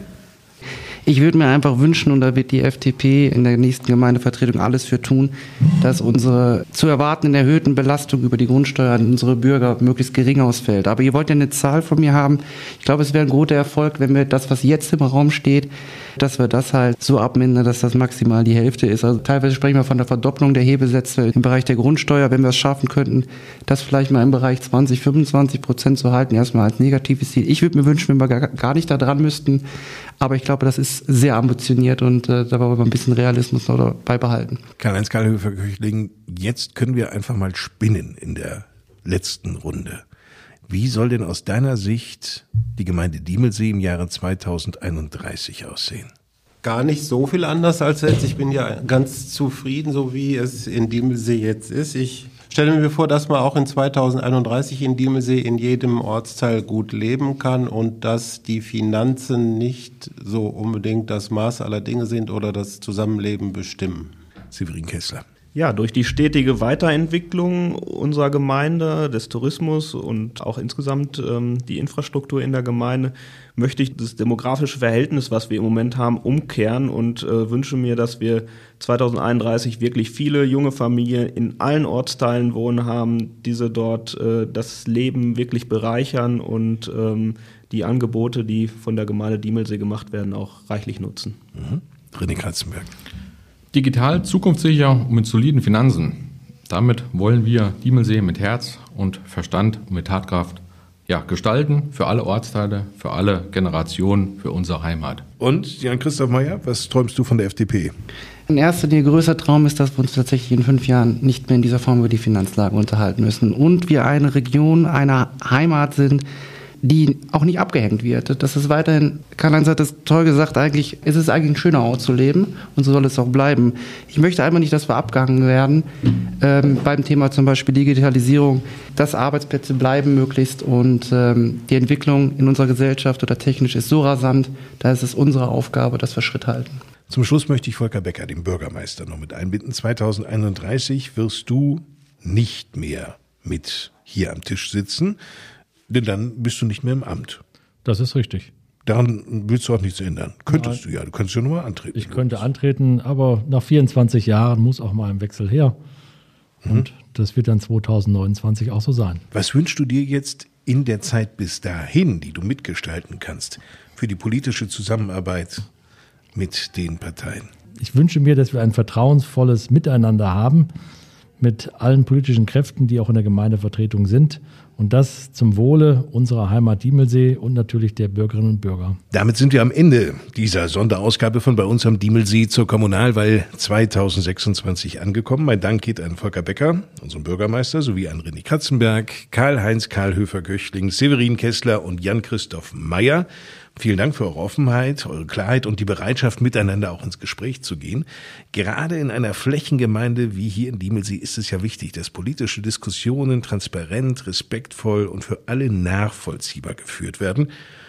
Ich würde mir einfach wünschen, und da wird die F D P in der nächsten Gemeindevertretung alles für tun, dass unsere zu erwartenden erhöhten Belastung über die Grundsteuer an unsere Bürger möglichst gering ausfällt. Aber ihr wollt ja eine Zahl von mir haben. Ich glaube, es wäre ein großer Erfolg, wenn wir das, was jetzt im Raum steht, dass wir das halt so abmindern, dass das maximal die Hälfte ist. Also teilweise sprechen wir von der Verdopplung der Hebesätze im Bereich der Grundsteuer. Wenn wir es schaffen könnten, das vielleicht mal im Bereich zwanzig, fünfundzwanzig Prozent zu halten, erstmal als negatives Ziel. Ich würde mir wünschen, wenn wir gar nicht da dran müssten. Aber ich glaube, das ist sehr ambitioniert, und äh, da wollen wir ein bisschen Realismus noch beibehalten. Karl-Heinz Kallhöfer-Köchling, jetzt können wir einfach mal spinnen in der letzten Runde. Wie soll denn aus deiner Sicht die Gemeinde Diemelsee im Jahre zweitausendeinunddreißig aussehen? Gar nicht so viel anders als jetzt. Ich bin ja ganz zufrieden, so wie es in Diemelsee jetzt ist. Ich stelle mir vor, dass man auch in zweitausendeinunddreißig in Diemelsee in jedem Ortsteil gut leben kann und dass die Finanzen nicht so unbedingt das Maß aller Dinge sind oder das Zusammenleben bestimmen. Severin Kessler. Ja, durch die stetige Weiterentwicklung unserer Gemeinde, des Tourismus und auch insgesamt ähm, die Infrastruktur in der Gemeinde, möchte ich das demografische Verhältnis, was wir im Moment haben, umkehren und äh, wünsche mir, dass wir zweitausendeinunddreißig wirklich viele junge Familien in allen Ortsteilen wohnen haben, diese dort äh, das Leben wirklich bereichern und ähm, die Angebote, die von der Gemeinde Diemelsee gemacht werden, auch reichlich nutzen. Mhm. René Kratzenberg. Digital, zukunftssicher und mit soliden Finanzen. Damit wollen wir Diemelsee mit Herz und Verstand und mit Tatkraft ja, gestalten für alle Ortsteile, für alle Generationen, für unsere Heimat. Und Jan-Christoph Meyer, was träumst du von der F D P? In erster Linie größter Traum ist, dass wir uns tatsächlich in fünf Jahren nicht mehr in dieser Form über die Finanzlage unterhalten müssen und wir eine Region, eine Heimat sind, die auch nicht abgehängt wird. Das ist weiterhin, Karl-Heinz hat das toll gesagt, eigentlich ist es eigentlich ein schöner Ort zu leben und so soll es auch bleiben. Ich möchte einfach nicht, dass wir abgehangen werden ähm, beim Thema zum Beispiel Digitalisierung, dass Arbeitsplätze bleiben möglichst und ähm, die Entwicklung in unserer Gesellschaft oder technisch ist so rasant, da ist es unsere Aufgabe, dass wir Schritt halten. Zum Schluss möchte ich Volker Becker, den Bürgermeister, noch mit einbinden. zweitausendeinunddreißig wirst du nicht mehr mit hier am Tisch sitzen, denn dann bist du nicht mehr im Amt. Das ist richtig. Daran willst du auch nichts ändern. Könntest Nein. du ja, du könntest ja nur mal antreten. Ich könnte antreten, aber nach vierundzwanzig Jahren muss auch mal ein Wechsel her. Mhm. Und das wird dann zweitausendneunundzwanzig auch so sein. Was wünschst du dir jetzt in der Zeit bis dahin, die du mitgestalten kannst, für die politische Zusammenarbeit mit den Parteien? Ich wünsche mir, dass wir ein vertrauensvolles Miteinander haben mit allen politischen Kräften, die auch in der Gemeindevertretung sind. Und das zum Wohle unserer Heimat Diemelsee und natürlich der Bürgerinnen und Bürger. Damit sind wir am Ende dieser Sonderausgabe von Bei uns am Diemelsee zur Kommunalwahl zweitausendsechsundzwanzig angekommen. Mein Dank geht an Volker Becker, unseren Bürgermeister, sowie an René Katzenberg, Karl-Heinz Karlhöfer-Göchling, Severin Kessler und Jan-Christoph Meyer. Vielen Dank für eure Offenheit, eure Klarheit und die Bereitschaft, miteinander auch ins Gespräch zu gehen. Gerade in einer Flächengemeinde wie hier in Diemelsee ist es ja wichtig, dass politische Diskussionen transparent, respektvoll und für alle nachvollziehbar geführt werden.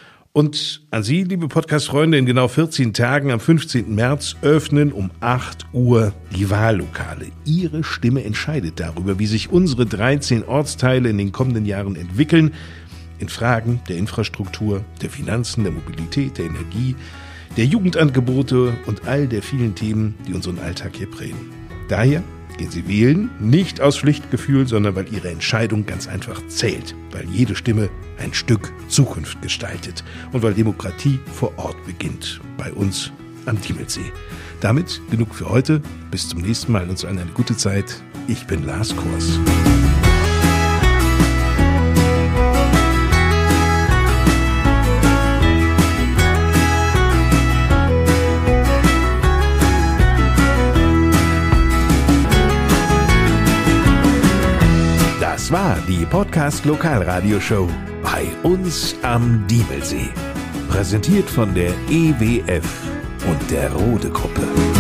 Und an Sie, liebe Podcast-Freunde, in genau vierzehn Tagen am fünfzehnten März öffnen um acht Uhr die Wahllokale. Ihre Stimme entscheidet darüber, wie sich unsere dreizehn Ortsteile in den kommenden Jahren entwickeln, in Fragen der Infrastruktur, der Finanzen, der Mobilität, der Energie, der Jugendangebote und all der vielen Themen, die unseren Alltag hier prägen. Daher gehen Sie wählen, nicht aus Pflichtgefühl, sondern weil Ihre Entscheidung ganz einfach zählt, weil jede Stimme ein Stück Zukunft gestaltet und weil Demokratie vor Ort beginnt, bei uns am Diemelsee. Damit genug für heute, bis zum nächsten Mal und zu einer gute Zeit. Ich bin Lars Kors. Das war die Podcast Lokalradioshow Bei uns am Diemelsee. Präsentiert von der E W F und der Rode Gruppe.